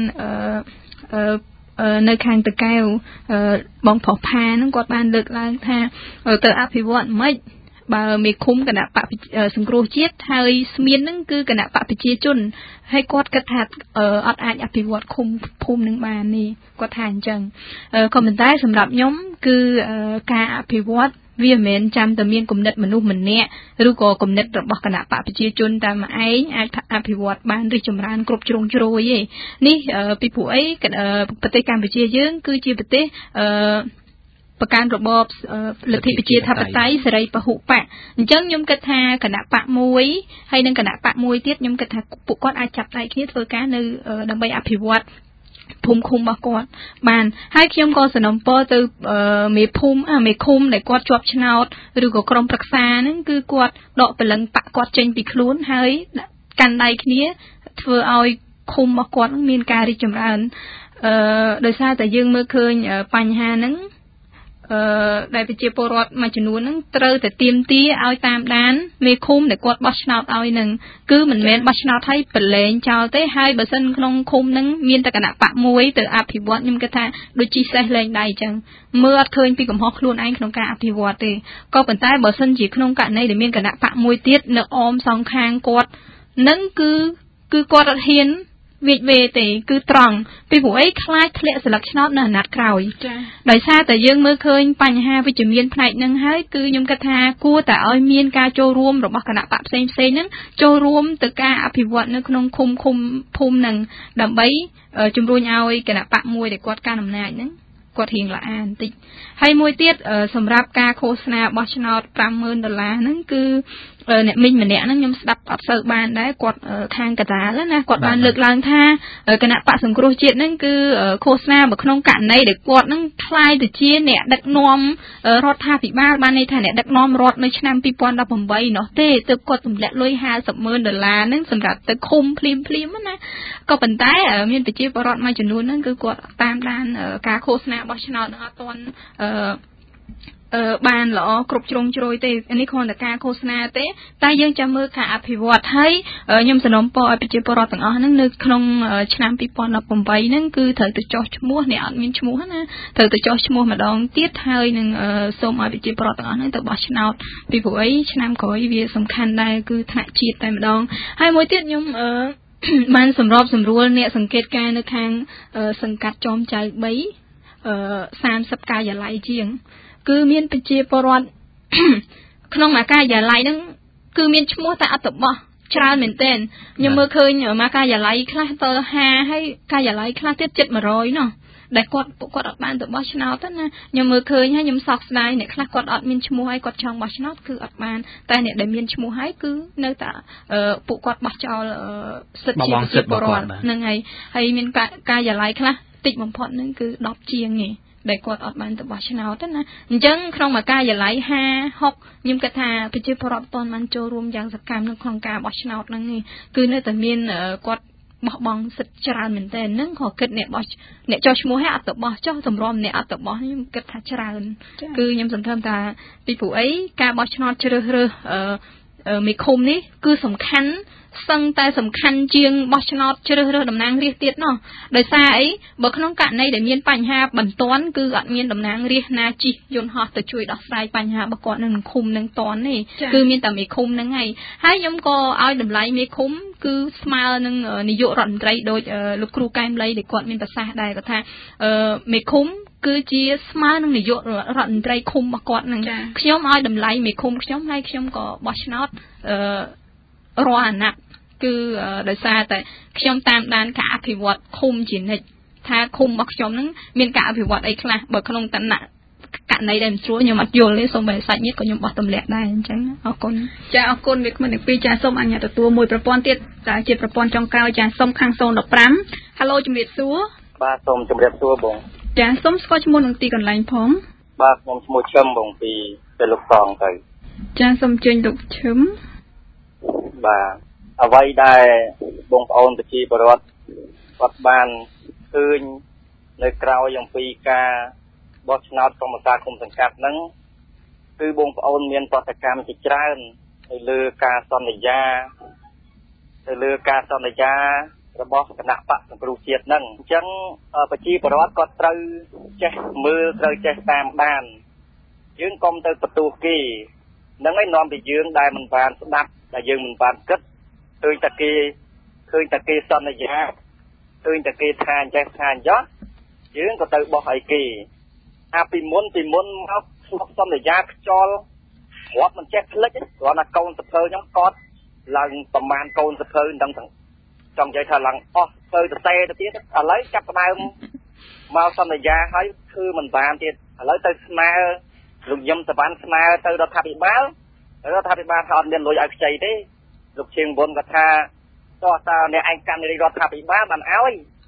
នៅខាងតកែវបងប្រុសផាហ្នឹងគាត់បានលើកឡើងថាទៅអភិវឌ្ឍមិនបើមេឃុំគណៈបកសង្គ្រោះជាតិហើយស្មៀនហ្នឹងគឺគណៈបកប្រជាជនហើយគាត់គិតថាអត់អាចអភិវឌ្ឍឃុំភូមិនឹងបាននេះគាត់ថាអញ្ចឹងក៏ប៉ុន្តែសម្រាប់ខ្ញុំគឺការអភិវឌ្ឍវាមិនមែនចាំតែមានគំនិតមនុស្សម្នាក់ឬក៏គំនិតរបស់គណៈបកប្រជាជនតែមួយឯងអាចអភិវឌ្ឍបានរីកចម្រើនគ្រប់ជ្រុងជ្រោយទេនេះពីព្រោះអីប្រទេសកម្ពុជាយើងគឺជាប្រទេសប្រកាន់របបលទ្ធិប្រជាធិបតេយ្យសេរីពហុបកអញ្ចឹងខ្ញុំគិតថាគណៈបកមួយហើយនិងគណៈបកមួយទៀតខ្ញុំគិតថាពួកគាត់អាចចាប់ដៃគ្នាធ្វើការនៅដើម្បីអភិវឌ្ឍភូមិឃុំរបស់គាត់បានហើយខ្ញុំក៏សនំពរទៅមេភូមិមេឃុំដែលគាត់ជាប់ឆ្នោតឬក៏ក្រុមប្រឹក្សាហ្នឹងគឺគាត់ដកព្រលឹងបាក់គាត់ចេញពីខ្លួនហើយកាន់ដៃគ្នាធ្វើឲ្យឃុំរបស់គាត់មានការរីកចម្រើនដោយសារតែយើងមើលឃើញបញ្ហាហ្នឹងដែលប្រជាពលរដ្ឋមួយចំនួនហ្នឹងត្រូវតែទាមទារឲ្យតាមដានមេឃុំដែលគាត់បោះឆ្នោតឲ្យហ្នឹងគឺមិនមែនបោះឆ្នោតឲ្យប្រឡែងចោលទេហើយបើសិនក្នុងឃុំហ្នឹងមានតែគណៈបកមួយទៅអភិវឌ្ឍខ្ញុំគិតថាដូចជីសេះលែងដៃអញ្ចឹងមើលអត់ឃើញពីកំហុសខ្លួនឯងក្នុងការអភិវឌ្ឍទេក៏ប៉ុន្តែបើសិនជាក្នុងករណីដែលមានគណៈបកមួយទៀតនៅអមសងខាងគាត់ហ្នឹងគឺគាត់អត់ហ៊ានវិវេទេគឺត្រង់ពីព្រោះអីខ្លាចធ្លាក់ស្លឹកឆ្នោតនៅអាណត្តិក្រោយចា៎ដោយសារតែយើងមើលឃើញបញ្ហាវិជ្ជមានផ្នែកហ្នឹងហើយគឺខ្ញុំគិតថាគួរតែឲ្យមានការចូលរួមរបស់គណៈបកផ្សេងៗហ្នឹងចូលរួមទៅការអភិវឌ្ឍនៅក្នុងឃុំភូមិហ្នឹងដើម្បីជំរុញឲ្យគណៈបកមួយដែលគាត់កាន់អំណាចហ្នឹងគាត់រៀងល្អបន្តិចហើយមួយទៀតសម្រាប់ការឃោសនាបោះឆ្នោត$50,000ហ្នឹងគឺអ្នកមីងម្នាក់ហ្នឹងខ្ញុំស្ដាប់អត់សូវបានដែរគាត់ខាងកតាលណាគាត់បានលើកឡើងថាគណៈបកសង្គ្រោះជាតិហ្នឹងគឺឃោសនានៅក្នុងករណីដែលគាត់ហ្នឹងខ្លាយទៅជាអ្នកដឹកនាំរដ្ឋាភិបាលបានន័យថាអ្នកដឹកនាំរដ្ឋនៅឆ្នាំ2018នោះទេទើបគាត់ទម្លាក់លុយ$50,000ហ្នឹងសម្រាប់ទៅឃុំភ្លាមណាក៏ប៉ុន្តែមានប្រជាពលរដ្ឋមួយចំនួនហ្នឹងគឺគាត់តាមដានការឃោសនាបោះឆ្នោតហ្នឹងអត់ទាន់បានល្អគ្រប់ជ្រុងជ្រោយទេនេះគ្រាន់តែការឃោសនាទេតែយើងចាំមើលការអភិវឌ្ឍហើយខ្ញុំសនំពរឲ្យប្រជាពលរដ្ឋទាំងអស់ហ្នឹងនៅក្នុងឆ្នាំ2018ហ្នឹងគឺត្រូវទៅចុះឈ្មោះអ្នកអត់មានឈ្មោះណាត្រូវទៅចុះឈ្មោះម្ដងទៀតហើយនឹងសូមឲ្យប្រជាពលរដ្ឋទាំងអស់ហ្នឹងទៅបោះឆ្នោតពីព្រោះអីឆ្នាំក្រោយវាសំខាន់ដែរគឺថ្នាក់ជាតិតែម្ដងហើយមួយទៀតខ្ញុំបានសម្របសម្រួលអ្នកសង្កេតការនៅខាងសង្កាត់ចោមចៅ3 30ការិយាល័យជាងគឺមានប្រជាពលរដ្ឋក្នុងមួយការិយាល័យហ្នឹងគឺមានឈ្មោះតែអត់ទៅបោះច្រើនមែនទែនខ្ញុំមើលឃើញមួយការិយាល័យខ្លះទៅ50ហើយការិយាល័យខ្លះទៀតជិត100នោះដែលគាត់អត់បានទៅបោះឆ្នោតទេណាខ្ញុំមើលឃើញហើយខ្ញុំសោកស្ដាយអ្នកខ្លះគាត់អត់មានឈ្មោះហើយគាត់ចង់បោះឆ្នោតគឺអត់បានតែអ្នកដែលមានឈ្មោះហើយគឺនៅតែពួកគាត់បោះចោលសិទ្ធិជាពលរដ្ឋហ្នឹងហើយមានការិយាល័យខ្លះតិចបំផុតហ្នឹងគឺ10ជាងទេដែលគាត់អត់បានទៅបោះឆ្នោតទេណាអញ្ចឹងក្នុងមួយការិយាល័យ50 60ខ្ញុំគិតថាប្រជាពលរដ្ឋអត់ទាន់បានចូលរួមយ៉ាងសកម្មនៅក្នុងការបោះឆ្នោតហ្នឹងគឺនៅតែមានគាត់បោះបង់សិទ្ធិច្រើនមែនទែនហ្នឹងក៏គិតអ្នកចុះឈ្មោះឲ្យអត់ទៅបោះចុះសម្រម្នាក់អត់ទៅបោះខ្ញុំគិតថាច្រើនគឺខ្ញុំសង្ឃឹមថាពីព្រោះអីការបោះឆ្នោតជ្រើសរើសមេឃុំនេះគឺសំខាន់សឹងតែសំខាន់ជាងបោះឆ្នោតជ្រើសរើសតំណាងរាស្ត្រទៀតនោះដោយសារអីបើក្នុងករណីដែលមានបញ្ហាបន្ទាន់គឺអត់មានតំណាងរាស្ត្រណាជិះយន្តហោះទៅជួយដោះស្រាយបញ្ហារបស់គាត់នៅក្នុងឃុំនឹងតាន់ទេគឺមានតែមេឃុំហ្នឹងហើយខ្ញុំក៏ឲ្យតម្លៃមេឃុំគឺស្មើនឹងនាយករដ្ឋមន្ត្រីដូចលោកគ្រូកែមលីដែលគាត់មានប្រសាសន៍ដែរគាត់ថាមេឃុំគឺជាស្មើនឹងនាយករដ្ឋមន្ត្រីឃុំរបស់គាត់ហ្នឹងខ្ញុំឲ្យតម្លៃមេឃុំខ្ញុំហើយខ្ញុំក៏បោះឆ្នោតរាល់អាណត្តិគឺដោយសារតែខ្ញុំតាមដានការអភិវឌ្ឍឃុំជានិច្ចថាឃុំរបស់ខ្ញុំហ្នឹងមានការអភិវឌ្ឍអីខ្លះបើក្នុងឋានៈករណីដែលមិនស្រួលខ្ញុំអត់យល់ទេសូម្បីសាច់ញាតិក៏ខ្ញុំបោះទម្លាក់ដែរអញ្ចឹងអរគុណចាអរគុណវាគ្មិនទាំងពីរចាសូមអញ្ញាតទទួលមួយប្រព័ន្ធទៀតតែជាប្រព័ន្ធចុងក្រោយចាសូមខាង015 Halo ជំរាបសួរបាទសូមជំរាបសួរបងចាសូមស្គាល់ឈ្មោះនឹងទីកន្លែងផងបាទខ្ញុំឈ្មោះឈឹមបងពីលោកសងទៅចាសូមជើញលោកឈឹមបាទអ្វីដែលបងប្អូនប្រជាពលរដ្ឋគាត់បានឃើញនៅក្រៅអំពីការបោះឆ្នោតក្រុមប្រឹក្សាគុំសង្កាត់ហ្នឹងគឺបងប្អូនមានប្រតិកម្មជាច្រើនទៅលើការសន្យារបស់គណៈបកសង្គ្រោះជាតិហ្នឹងអញ្ចឹងប្រជាពលរដ្ឋគាត់ត្រូវចេះមើលត្រូវចេះតាមដានយើងកុំទៅបន្ទោសគេហ្នឹងឯងនាំពីយើងដែលមិនបានស្ដាប់ដែលយើងមិនបានគិតឃើញតែគេសន្យាឃើញតែគេថាអញ្ចេះថាអញ្ចឹងយើងក៏ទៅបោះឲ្យគេពីមុនមកស្លុកសន្យាខ្យល់រាប់មិនចេះផ្លិចគ្រាន់តែកូនសភើអញ្ចឹងគាត់ឡើងប្រមាណកូនសភើមិនដឹងចង់និយាយថាឡើងអស់ទៅទៅទៀតឥឡូវចាប់ផ្ដើមមកសន្យាឲ្យគឺមិនបានទៀតឥឡូវទៅស្នើលោកញឹមសវណ្ណស្នើទៅរដ្ឋាភិបាលថាអត់មានលុយឲ្យខ្ចីទេលោកឈៀងបុនគាត់ថាតោះតើអ្នកឯងកាន់រដ្ឋាភិបាលបានឲ្យ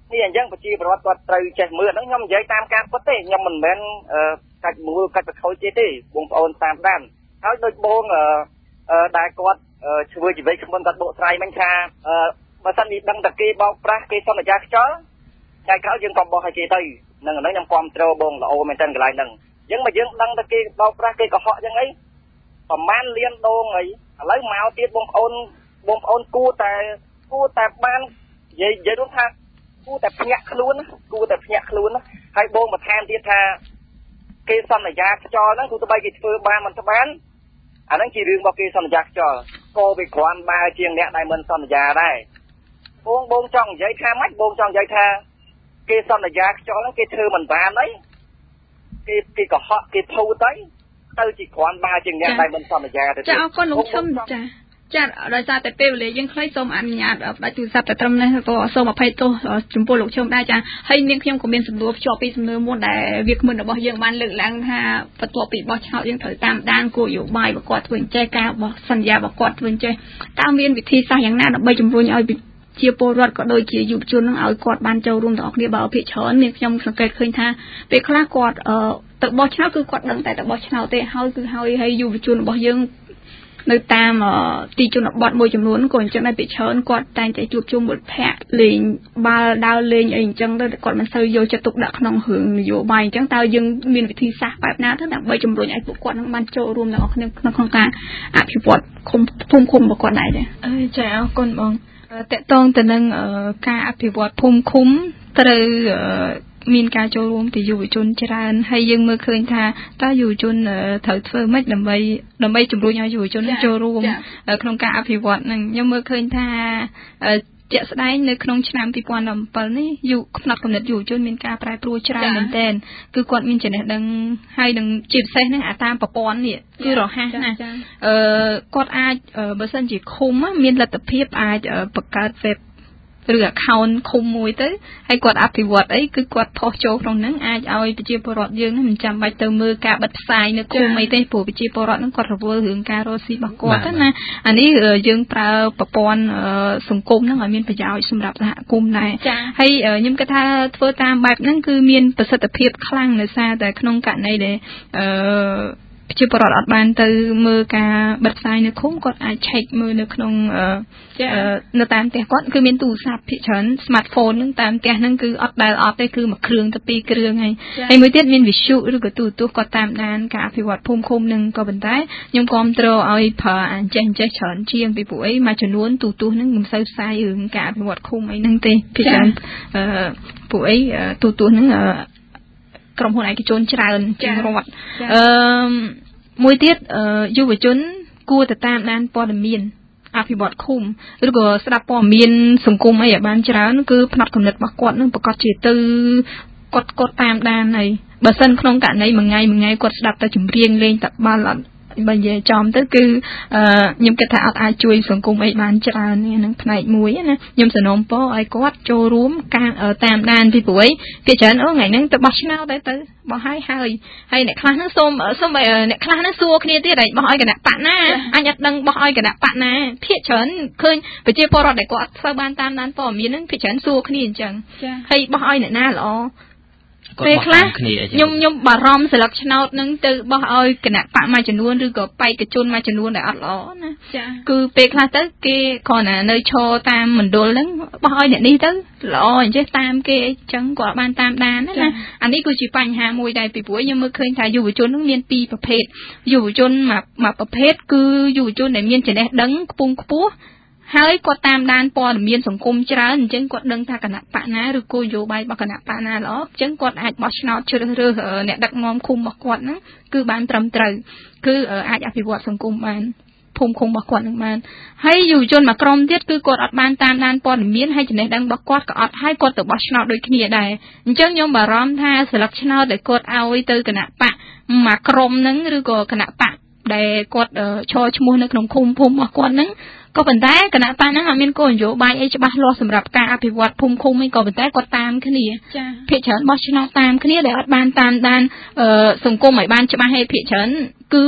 នេះអញ្ចឹងប្រជាពលរដ្ឋគាត់ត្រូវចេះមើលហ្នឹងខ្ញុំនិយាយតាមការពិតទេខ្ញុំមិនមែនកាច់មូលកាច់ប្រខូចទេបងប្អូនតាមដានហើយដូចបងដែលគាត់ធ្វើជីវិតក្បួនគាត់បកស្រាយមិញថាបើសិនជាដឹងតែគេបោកប្រាស់គេសន្យាខ្យល់ថ្ងៃក្រោយយើងក៏បោះឲ្យគេទៅនឹងហ្នឹងខ្ញុំគាំទ្របងល្អមែនតើកន្លែងហ្នឹងអញ្ចឹងមកយើងដឹងតែគេបោកប្រាស់គេកុហកអញ្ចឹងអីប្រហែលលានដងអីឥឡូវមកទៀតបងប្អូនគួរតែបាននិយាយរួមថាគួរតែភ្ញាក់ខ្លួនហើយបងបន្ថែមទៀតថាគេសន្យាខ្យល់ហ្នឹងទោះបីគេធ្វើបានមិនបានអាហ្នឹងជារឿងរបស់គេសន្យាខ្យល់ក៏វាគ្រាន់បើជាងអ្នកដែលមិនសន្យាដែរបងចង់និយាយថាម៉េចបងចង់និយាយថាគេសន្យាខ្យល់ហ្នឹងគេធ្វើមិនបានអីគេកុហកគេធូរទៅជាគ្រាន់បើជាងអ្នកដែលមិនសន្យាទៅចាអរគុណលោកឈឹមចាដោយសារតែពេលវេលាយើងខ្លីសូមអនុញ្ញាតផ្ដាច់ទូរស័ព្ទតែត្រឹមនេះក៏សូមអភ័យទោសចំពោះលោកឈឹមដែរចាហើយនាងខ្ញុំក៏មានសំណួរភ្ជាប់ពីសំណួរមុនដែលវាគ្មិនរបស់យើងបានលើកឡើងថាបន្ទាប់ពីបោះឆ្នោតយើងត្រូវតាមដានគោលនយោបាយរបស់គាត់ធ្វើអញ្ចេះការបោះសន្យារបស់គាត់ធ្វើអញ្ចេះតើមានវិធីសាស្ត្រយ៉ាងណាដើម្បីជំរុញឲ្យជាពលរដ្ឋក៏ដូចជាយុវជននឹងឲ្យគាត់បានចូលរួមទាំងអស់គ្នាបើភាគច្រើននាងខ្ញុំសង្កេតឃើញថាពេលខ្លះគាត់ទៅបោះឆ្នោតគឺគាត់ដឹងតែទៅបោះឆ្នោតទេហើយយុវជនរបស់យើងនៅតាមទីជនបទមួយចំនួនក៏អញ្ចឹងដែរពីច្រើនគាត់តែងតែជួបជុំមិត្តភ័ក្តិលេងបាល់ដើរលេងអីអញ្ចឹងទៅគាត់មិនសូវយកចិត្តទុកដាក់ក្នុងរឿងនយោបាយអញ្ចឹងតើយើងមានវិធីសាស្ត្របែបណាទៅដើម្បីជំរុញឲ្យពួកគាត់នឹងបានចូលរួមទាំងអស់គ្នាក្នុងការអភិវឌ្ឍភូមិឃុំរបស់គាត់ដែរចាអរគុណបងតកតងទៅនឹងការអភិវឌ្ឍភូមិឃុំត្រូវមានការចូលរួមពីយុវជនច្រើនហើយយើងមើលឃើញថាតើយុវជនត្រូវធ្វើម៉េចដើម្បីជំរុញឲ្យយុវជនចូលរួមក្នុងការអភិវឌ្ឍនឹងខ្ញុំមើលឃើញថាជាក់ស្ដែងនៅក្នុងឆ្នាំ2017នេះផ្នែកគំនិតយុវជនមានការប្រែប្រួលច្រើនមែនទែនគឺគាត់មានចំណេះដឹងហើយនឹងជាពិសេសហ្នឹងអាតាមប្រព័ន្ធនេះគឺរហ័សណាស់គាត់អាចបើសិនជាឃុំមានលទ្ធភាពអាចបង្កើត web ឬ account ឃុំមួយទៅហើយគាត់អភិវឌ្ឍអីគឺគាត់ផុសចូលក្នុងហ្នឹងអាចឲ្យប្រជាពលរដ្ឋយើងមិនចាំបាច់ទៅមើលការបិទផ្សាយនៅឃុំអីទេព្រោះប្រជាពលរដ្ឋហ្នឹងគាត់រវល់រឿងការរកស៊ីរបស់គាត់ណាអានេះយើងប្រើប្រព័ន្ធសង្គមហ្នឹងឲ្យមានប្រយោជន៍សម្រាប់សហគមន៍ដែរហើយខ្ញុំគិតថាធ្វើតាមបែបហ្នឹងគឺមានប្រសិទ្ធភាពខ្លាំងដោយសារតែក្នុងករណីដែលប្រជាពលរដ្ឋអត់បានទៅមើលការបិទផ្សាយនៅឃុំគាត់អាចឆែកមើលនៅក្នុងនៅតាមផ្ទះគាត់គឺមានទូរស័ព្ទភាគច្រើន smartphone ហ្នឹងតាមផ្ទះហ្នឹងគឺអត់ដែលអត់ទេគឺមួយគ្រឿងទៅពីរគ្រឿងហើយមួយទៀតមានវិទ្យុឬក៏ទូរទស្សន៍គាត់តាមដានការអភិវឌ្ឍភូមិឃុំហ្នឹងក៏ប៉ុន្តែខ្ញុំគាំទ្រឲ្យប្រើអញ្ចេះច្រើនជាងពីព្រោះអីមួយចំនួនទូរទស្សន៍ហ្នឹងមិនសូវផ្សាយរឿងការអភិវឌ្ឍឃុំអីហ្នឹងទេភាគច្រើនព្រោះអីទូរទស្សន៍ហ្នឹងក្រុមហ៊ុនឯកជនច្រើនជាងរដ្ឋមួយទៀតយុវជនគួរតែតាមដានព័ត៌មានអភិវឌ្ឍឃុំឬក៏ស្ដាប់ព័ត៌មានសង្គមអីឲ្យបានច្រើនគឺផ្នែកគំនិតរបស់គាត់នឹងប្រកាសជាទៅគាត់តាមដានហើយបើសិនក្នុងករណីមួយថ្ងៃគាត់ស្ដាប់តែចម្រៀងលេងតែបាល់អត់បើនិយាយចំទៅគឺខ្ញុំគិតថាអត់អាចជួយសង្គមអីបានច្រើននេះនឹងផ្នែកមួយណាខ្ញុំសនំពរឲ្យគាត់ចូលរួមការតាមដានពីព្រោះគេច្រើនថ្ងៃហ្នឹងទៅបោះឆ្នោតទៅបោះហើយអ្នកខ្លះហ្នឹងសូមអ្នកខ្លះហ្នឹងសួរគ្នាទៀតហើយបោះឲ្យគណៈបកណាអញអត់ដឹងបោះឲ្យគណៈបកណាភាគច្រើនឃើញប្រជាពលរដ្ឋដែលគាត់អត់សូវបានតាមដានព័ត៌មានហ្នឹងភាគច្រើនសួរគ្នាអញ្ចឹងហើយបោះឲ្យអ្នកណាល្អពេលខ្លះខ្ញុំបារម្ភស្លឹកឆ្នោតនឹងទៅបោះឲ្យគណៈបកមួយចំនួនឬក៏បេក្ខជនមួយចំនួនដែលអត់ល្អណាគឺពេលខ្លះទៅគេគ្រាន់តែនៅឈរតាមមណ្ឌលហ្នឹងបោះឲ្យអ្នកនេះទៅល្អអញ្ចឹងតាមគេអញ្ចឹងគាត់បានតាមដានណាអានេះគឺជាបញ្ហាមួយដែរពីព្រោះខ្ញុំមើលឃើញថាយុវជននឹងមានពីរប្រភេទយុវជនមួយប្រភេទគឺយុវជនដែលមានចំណេះដឹងខ្ពង់ខ្ពស់ហើយគាត់តាមដានព័ត៌មានសង្គមច្រើនអញ្ចឹងគាត់ដឹងថាគណៈបកណាឬគោលនយោបាយរបស់គណៈបកណាល្អអញ្ចឹងគាត់អាចបោះឆ្នោតជ្រើសរើសអ្នកដឹកនាំឃុំរបស់គាត់ហ្នឹងគឺបានត្រឹមត្រូវគឺអាចអភិវឌ្ឍសង្គមបានភូមិឃុំរបស់គាត់នឹងបានហើយយុវជនមួយក្រុមទៀតគឺគាត់អត់បានតាមដានព័ត៌មានហើយចំណេះដឹងរបស់គាត់ក៏អត់ហើយគាត់ទៅបោះឆ្នោតដូចគ្នាដែរអញ្ចឹងខ្ញុំបារម្ភថាស្លឹកឆ្នោតដែលគាត់ឲ្យទៅគណៈបកមួយក្រុមហ្នឹងឬក៏គណៈបកដែលគាត់ឈរឈ្មោះនៅក្នុងឃុំភូមិរបស់គាត់ហ្នឹងក៏ប៉ុន្តែគណៈបកហ្នឹងអត់មានគោលនយោបាយអីច្បាស់លាស់សម្រាប់ការអភិវឌ្ឍភូមិឃុំឯងក៏ប៉ុន្តែគាត់តាមគ្នាភាគច្រើនបោះឆ្នោតតាមគ្នាដែលអត់បានតាមដានសង្គមឲ្យបានច្បាស់ឯភាគច្រើនគឺ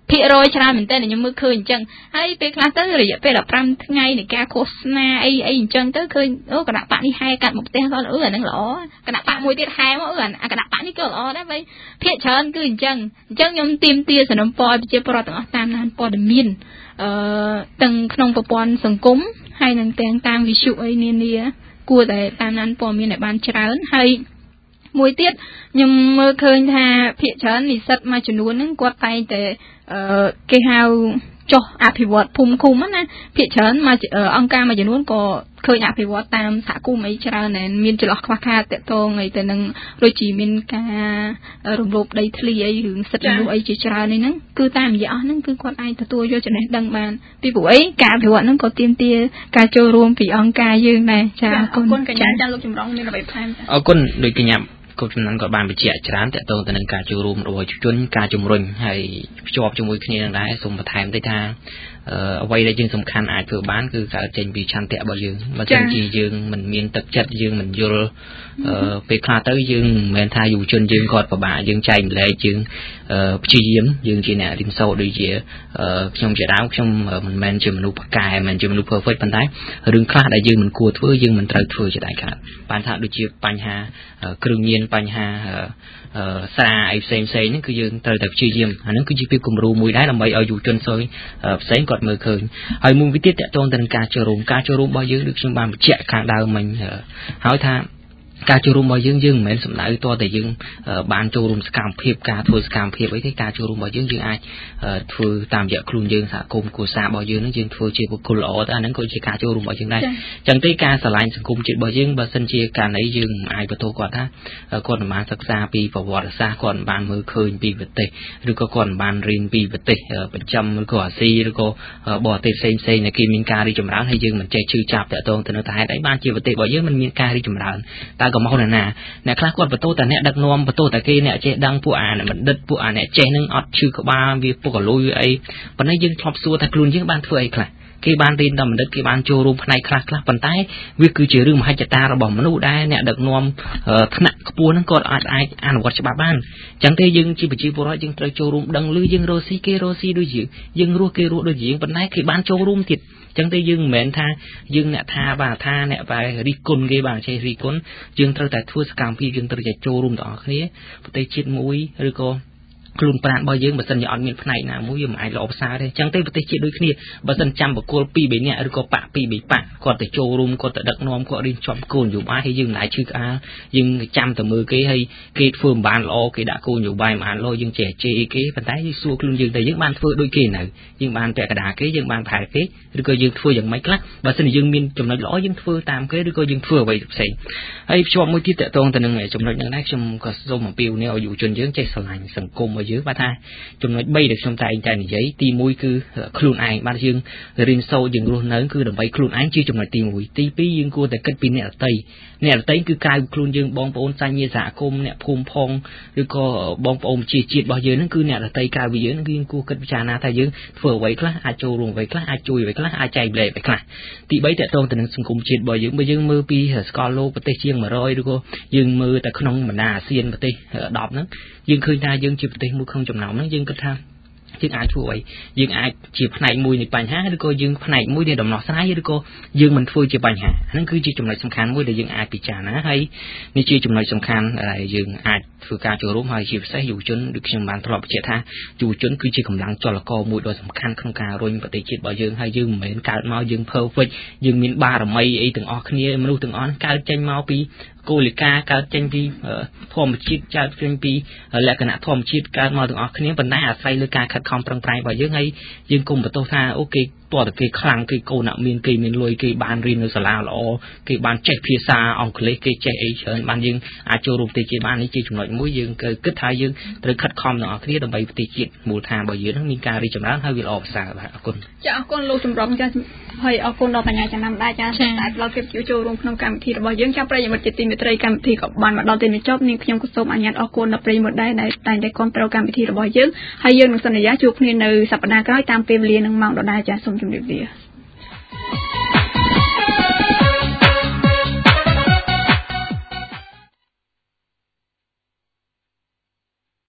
ភាគរយច្រើនមែនតើខ្ញុំមើលឃើញអញ្ចឹងហើយពេលខ្លះទៅរយៈពេល15ថ្ងៃនៃការឃោសនាអីអញ្ចឹងទៅឃើញអូគណៈបកនេះហែកាត់មកផ្ទះគាត់អាហ្នឹងល្អគណៈបកមួយទៀតហែមកអាគណៈបកនេះក៏ល្អដែរបើភាគច្រើនគឺអញ្ចឹងខ្ញុំទាមទារសំណពរប្រជាពលរដ្ឋទាំងអស់តាមដានព័ត៌មានទាំងក្នុងប្រព័ន្ធសង្គមហើយនឹងទាំងតាមវិទ្យុអីនានាគួរតែតាមដានព័ត៌មានឲ្យបានច្រើនហើយមួយទៀតខ្ញុំមើលឃើញថាភាគច្រើននិស្សិតមួយចំនួនហ្នឹងគាត់តែងតែគេហៅចុះអភិវឌ្ឍភូមិឃុំណាភាគច្រើនមកអង្គការមួយចំនួនក៏ឃើញអភិវឌ្ឍតាមសហគមន៍អីច្រើនដែរមានចន្លោះខ្វះខាតតកតងអីទៅនឹងដូចជាមានការរំលោភដីធ្លីអីរឿងសិទ្ធិមនុស្សអីជាច្រើននេះហ្នឹងគឺតាមរយៈអស់ហ្នឹងគឺគាត់អាចទទួលយកចំណេះដឹងបានពីព្រោះអីការអភិវឌ្ឍហ្នឹងក៏ទាមទារការចូលរួមពីអង្គការយើងដែរចាអរគុណកញ្ញាចាលោកចម្រុងមានអ្វីបន្ថែមអរគុណដោយកញ្ញាគប់ចំណានក៏បានបញ្ជាក់ច្រើនតកតងទៅនឹងការចូលរួមរបស់យុវជនការជំរុញហើយភ្ជាប់ជាមួយគ្នានឹងដែរសូមបន្ថែមតិចថាអ្វីដែលយើងសំខាន់អាចធ្វើបានគឺកើតចេញពីឆន្ទៈរបស់យើងបើមិនជាយើងមិនមានទឹកចិត្តយើងមិនយល់ពេលខ្លះទៅយើងមិនមែនថាយុវជនយើងគាត់ពិបាកយើងចែកម្លែកយើងព្យាយាមយើងជាអ្នករៀនសូត្រដូចជាខ្ញុំជាដើមខ្ញុំមិនមែនជាមនុស្សប៉ាកែមិនមែនជាមនុស្ស perfect ប៉ុន្តែរឿងខ្លះដែលយើងមិនគួរធ្វើយើងមិនត្រូវធ្វើជាដាច់ខាតបានថាដូចជាបញ្ហាគ្រឿងញៀនបញ្ហាស្រាអីផ្សេងហ្នឹងគឺយើងត្រូវតែព្យាយាមអាហ្នឹងគឺជាភាពគំរូមួយដែរដើម្បីឲ្យយុវជនផ្សេងគាត់មើលឃើញហើយមួយវិធីតកតងទៅនឹងការចូលរួមរបស់យើងដូចខ្ញុំបានបញ្ជាក់ខាងដើមមិញហើយថាការចូលរួមរបស់យើងមិនមែនសំដៅតតែយើងបានចូលរួមសកម្មភាពការធ្វើសកម្មភាពអីទេការចូលរួមរបស់យើងអាចធ្វើតាមរយៈខ្លួនយើងសហគមន៍គ្រួសាររបស់យើងនឹងយើងធ្វើជាបុគ្គលល្អទៅអាហ្នឹងក៏ជាការចូលរួមរបស់យើងដែរអញ្ចឹងទេការឆ្លាញ់សង្គមជាតិរបស់យើងបើសិនជាករណីយើងអាចបន្ទោគាត់ថាគាត់មិនបានសិក្សាពីប្រវត្តិសាស្ត្រគាត់មិនបានមើលឃើញពីប្រទេសឬក៏គាត់មិនបានរៀនពីប្រទេសប្រចាំឬក៏អាស៊ីឬក៏បរទេសផ្សេងដែលគេមានការរីកចម្រើនហើយយើងមិនចេះជឿចាប់តកតងទៅនឹងហេតុអីបានជាប្រទេសរបស់យើងមិនមានការរីកចម្រើនក៏មកណាអ្នកខ្លះគាត់បន្ទោតែអ្នកដឹកនាំបន្ទោតែគេអ្នកចេះដឹងពួកអាបណ្ឌិតពួកអាអ្នកចេះនឹងអត់ឈឺក្បាលវាពុកកលុយអីប៉ុន្តែយើងធ្លាប់សួរថាខ្លួនយើងបានធ្វើអីខ្លះគេបានរៀនតាមបណ្ឌិតគេបានចូលរួមផ្នែកខ្លះប៉ុន្តែវាគឺជារឿងមហិច្ឆតារបស់មនុស្សដែរអ្នកដឹកនាំថ្នាក់ខ្ពស់ហ្នឹងគាត់អាចអនុវត្តច្បាប់បានអញ្ចឹងទេយើងជាប្រជាពលរដ្ឋយើងត្រូវចូលរួមដឹងឮយើងរស់ស៊ីគេរស់ស៊ីដូចយើងរស់គេរស់ដូចយើងប៉ុន្តែគេបានចូលរួមទៀតអញ្ចឹងទេយើងមិនមែនថាយើងអ្នកថាបាទថាអ្នកបែររិះគន់គេបានចេះរិះគន់យើងត្រូវតែធ្វើសកម្មភាពយើងត្រូវតែចូលរួមទាំងអស់គ្នាប្រទេសជាតិមួយឬក៏ខ្លួនប្រាណរបស់យើងបើសិនជាអត់មានផ្នែកណាមួយយើងមិនអាចល្អប្រសើរទេអញ្ចឹងទេប្រទេសជាតិដូចគ្នាបើសិនចាំបកគល2 3នាក់ឬក៏បាក់2 3បាក់គាត់ទៅចូលរួមគាត់ទៅដឹកនាំគាត់រៀនជាប់គោលនយោបាយហើយយើងមិនអាចឈឺក្អាលយើងចាំតែមើលគេហើយគេធ្វើមិនបានល្អគេដាក់គោលនយោបាយមិនបានល្អយើងចេះជេរគេប៉ុន្តែយើងសួរខ្លួនយើងតែយើងបានធ្វើដូចគេនៅយើងបានពាក់កណ្ដាលគេយើងបានផែគេឬក៏យើងធ្វើយ៉ាងម៉េចខ្លះបើសិនជាយើងមានចំណុចល្អយើងធ្វើតាមគេឬក៏យើងធ្វើអ្វីផ្សេងហើយភ្ជាប់មួយទៀតតកតងទៅនឹងចំណុចហ្នឹងដែរខ្ញុំក៏សូមអំពាវនាវឲ្យយុវជនយើងចេះស្រឡាញ់សង្គមយើងបាទថាចំណុច3ដែលខ្ញុំតែងតែនិយាយទី1គឺខ្លួនឯងបាទយើងរៀនសូត្រយើងរស់នៅគឺដើម្បីខ្លួនឯងជាចំណុចទី1ទី2យើងគួរតែគិតពីអ្នកដទៃគឺក្រៅខ្លួនយើងបងប្អូនសាច់ញាតិសហគមន៍អ្នកភូមិផងឬក៏បងប្អូនជាជាតិរបស់យើងហ្នឹងគឺអ្នកដទៃក្រៅពីយើងគឺយើងគួរគិតពិចារណាថាយើងធ្វើអ្វីខ្លះអាចចូលរួមអ្វីខ្លះអាចជួយអ្វីខ្លះអាចចែកម្លែកអ្វីខ្លះទី3តកតងទៅនឹងសង្គមជាតិរបស់យើងបើយើងមើលពីសកលលោកប្រទេសជាង100ឬក៏យើងមើលតែក្នុងបណ្ដាអាស៊ានប្រទេស10ហ្នឹងយើងឃើញថាយើងជាប្រទេសមួយក្នុងចំណោមហ្នឹងយើងគិតថាយើងអាចធ្វើអ្វីយើងអាចជាផ្នែកមួយនៃបញ្ហាឬក៏យើងផ្នែកមួយនៃដំណោះស្រាយឬក៏យើងមិនធ្វើជាបញ្ហាហ្នឹងគឺជាចំណុចសំខាន់មួយដែលយើងអាចពិចារណាហើយនេះជាចំណុចសំខាន់ដែលយើងអាចធ្វើការចូលរួមហើយជាពិសេសយុវជនដូចខ្ញុំបានធ្លាប់បញ្ជាក់ថាយុវជនគឺជាកម្លាំងចលករមួយដ៏សំខាន់ក្នុងការរុញប្រទេសជាតិរបស់យើងហើយយើងមិនមែនកើតមកយើង perfect យើងមានបារមីអីទាំងអស់គ្នាមនុស្សទាំងអស់កើតចេញមកពីគោលការណ៍កើតចេញពីធម្មជាតិកើតចេញពីលក្ខណៈធម្មជាតិកើតមកទាំងអស់គ្នាប៉ុន្តែអាស្រ័យលើការខិតខំប្រឹងប្រែងរបស់យើងហើយយើងកុំបន្ទោសថាអូគេតើគេខ្លាំងគេកូនអ្នកមានគេមានលុយគេបានរៀននៅសាលាល្អគេបានចេះភាសាអង់គ្លេសគេចេះអីច្រើនបានយើងអាចចូលរួមប្រទេសជាតិបាននេះជាចំណុចមួយយើងគិតថាយើងត្រូវខិតខំទាំងអស់គ្នាដើម្បីប្រទេសជាតិមូលដ្ឋានរបស់យើងនឹងមានការរីកចម្រើនហើយវាល្អប្រសើរបាទអរគុណចាអរគុណលោកចម្រុងចាហើយអរគុណដល់កញ្ញាចំណាំដែរចាតែផ្ដល់កិត្តិយសចូលរួមក្នុងកម្មវិធីរបស់យើងចាប្រិយមិត្តជាទីមេត្រីកម្មវិធីក៏បានមកដល់ទីបញ្ចប់នាងខ្ញុំក៏សូមអនុញ្ញាតអរគុណដល់ប្រិយមិត្តដែរដែលតែងតែគាំទ្រកម្មវិធីរបស់យើងហើយយើងនឹងសន្យាជួបគ្នានៅសប្តាហ៍ក្រោយតាមពេលវេលានិងម៉ោងដដែលចាសូមជម្រាបលា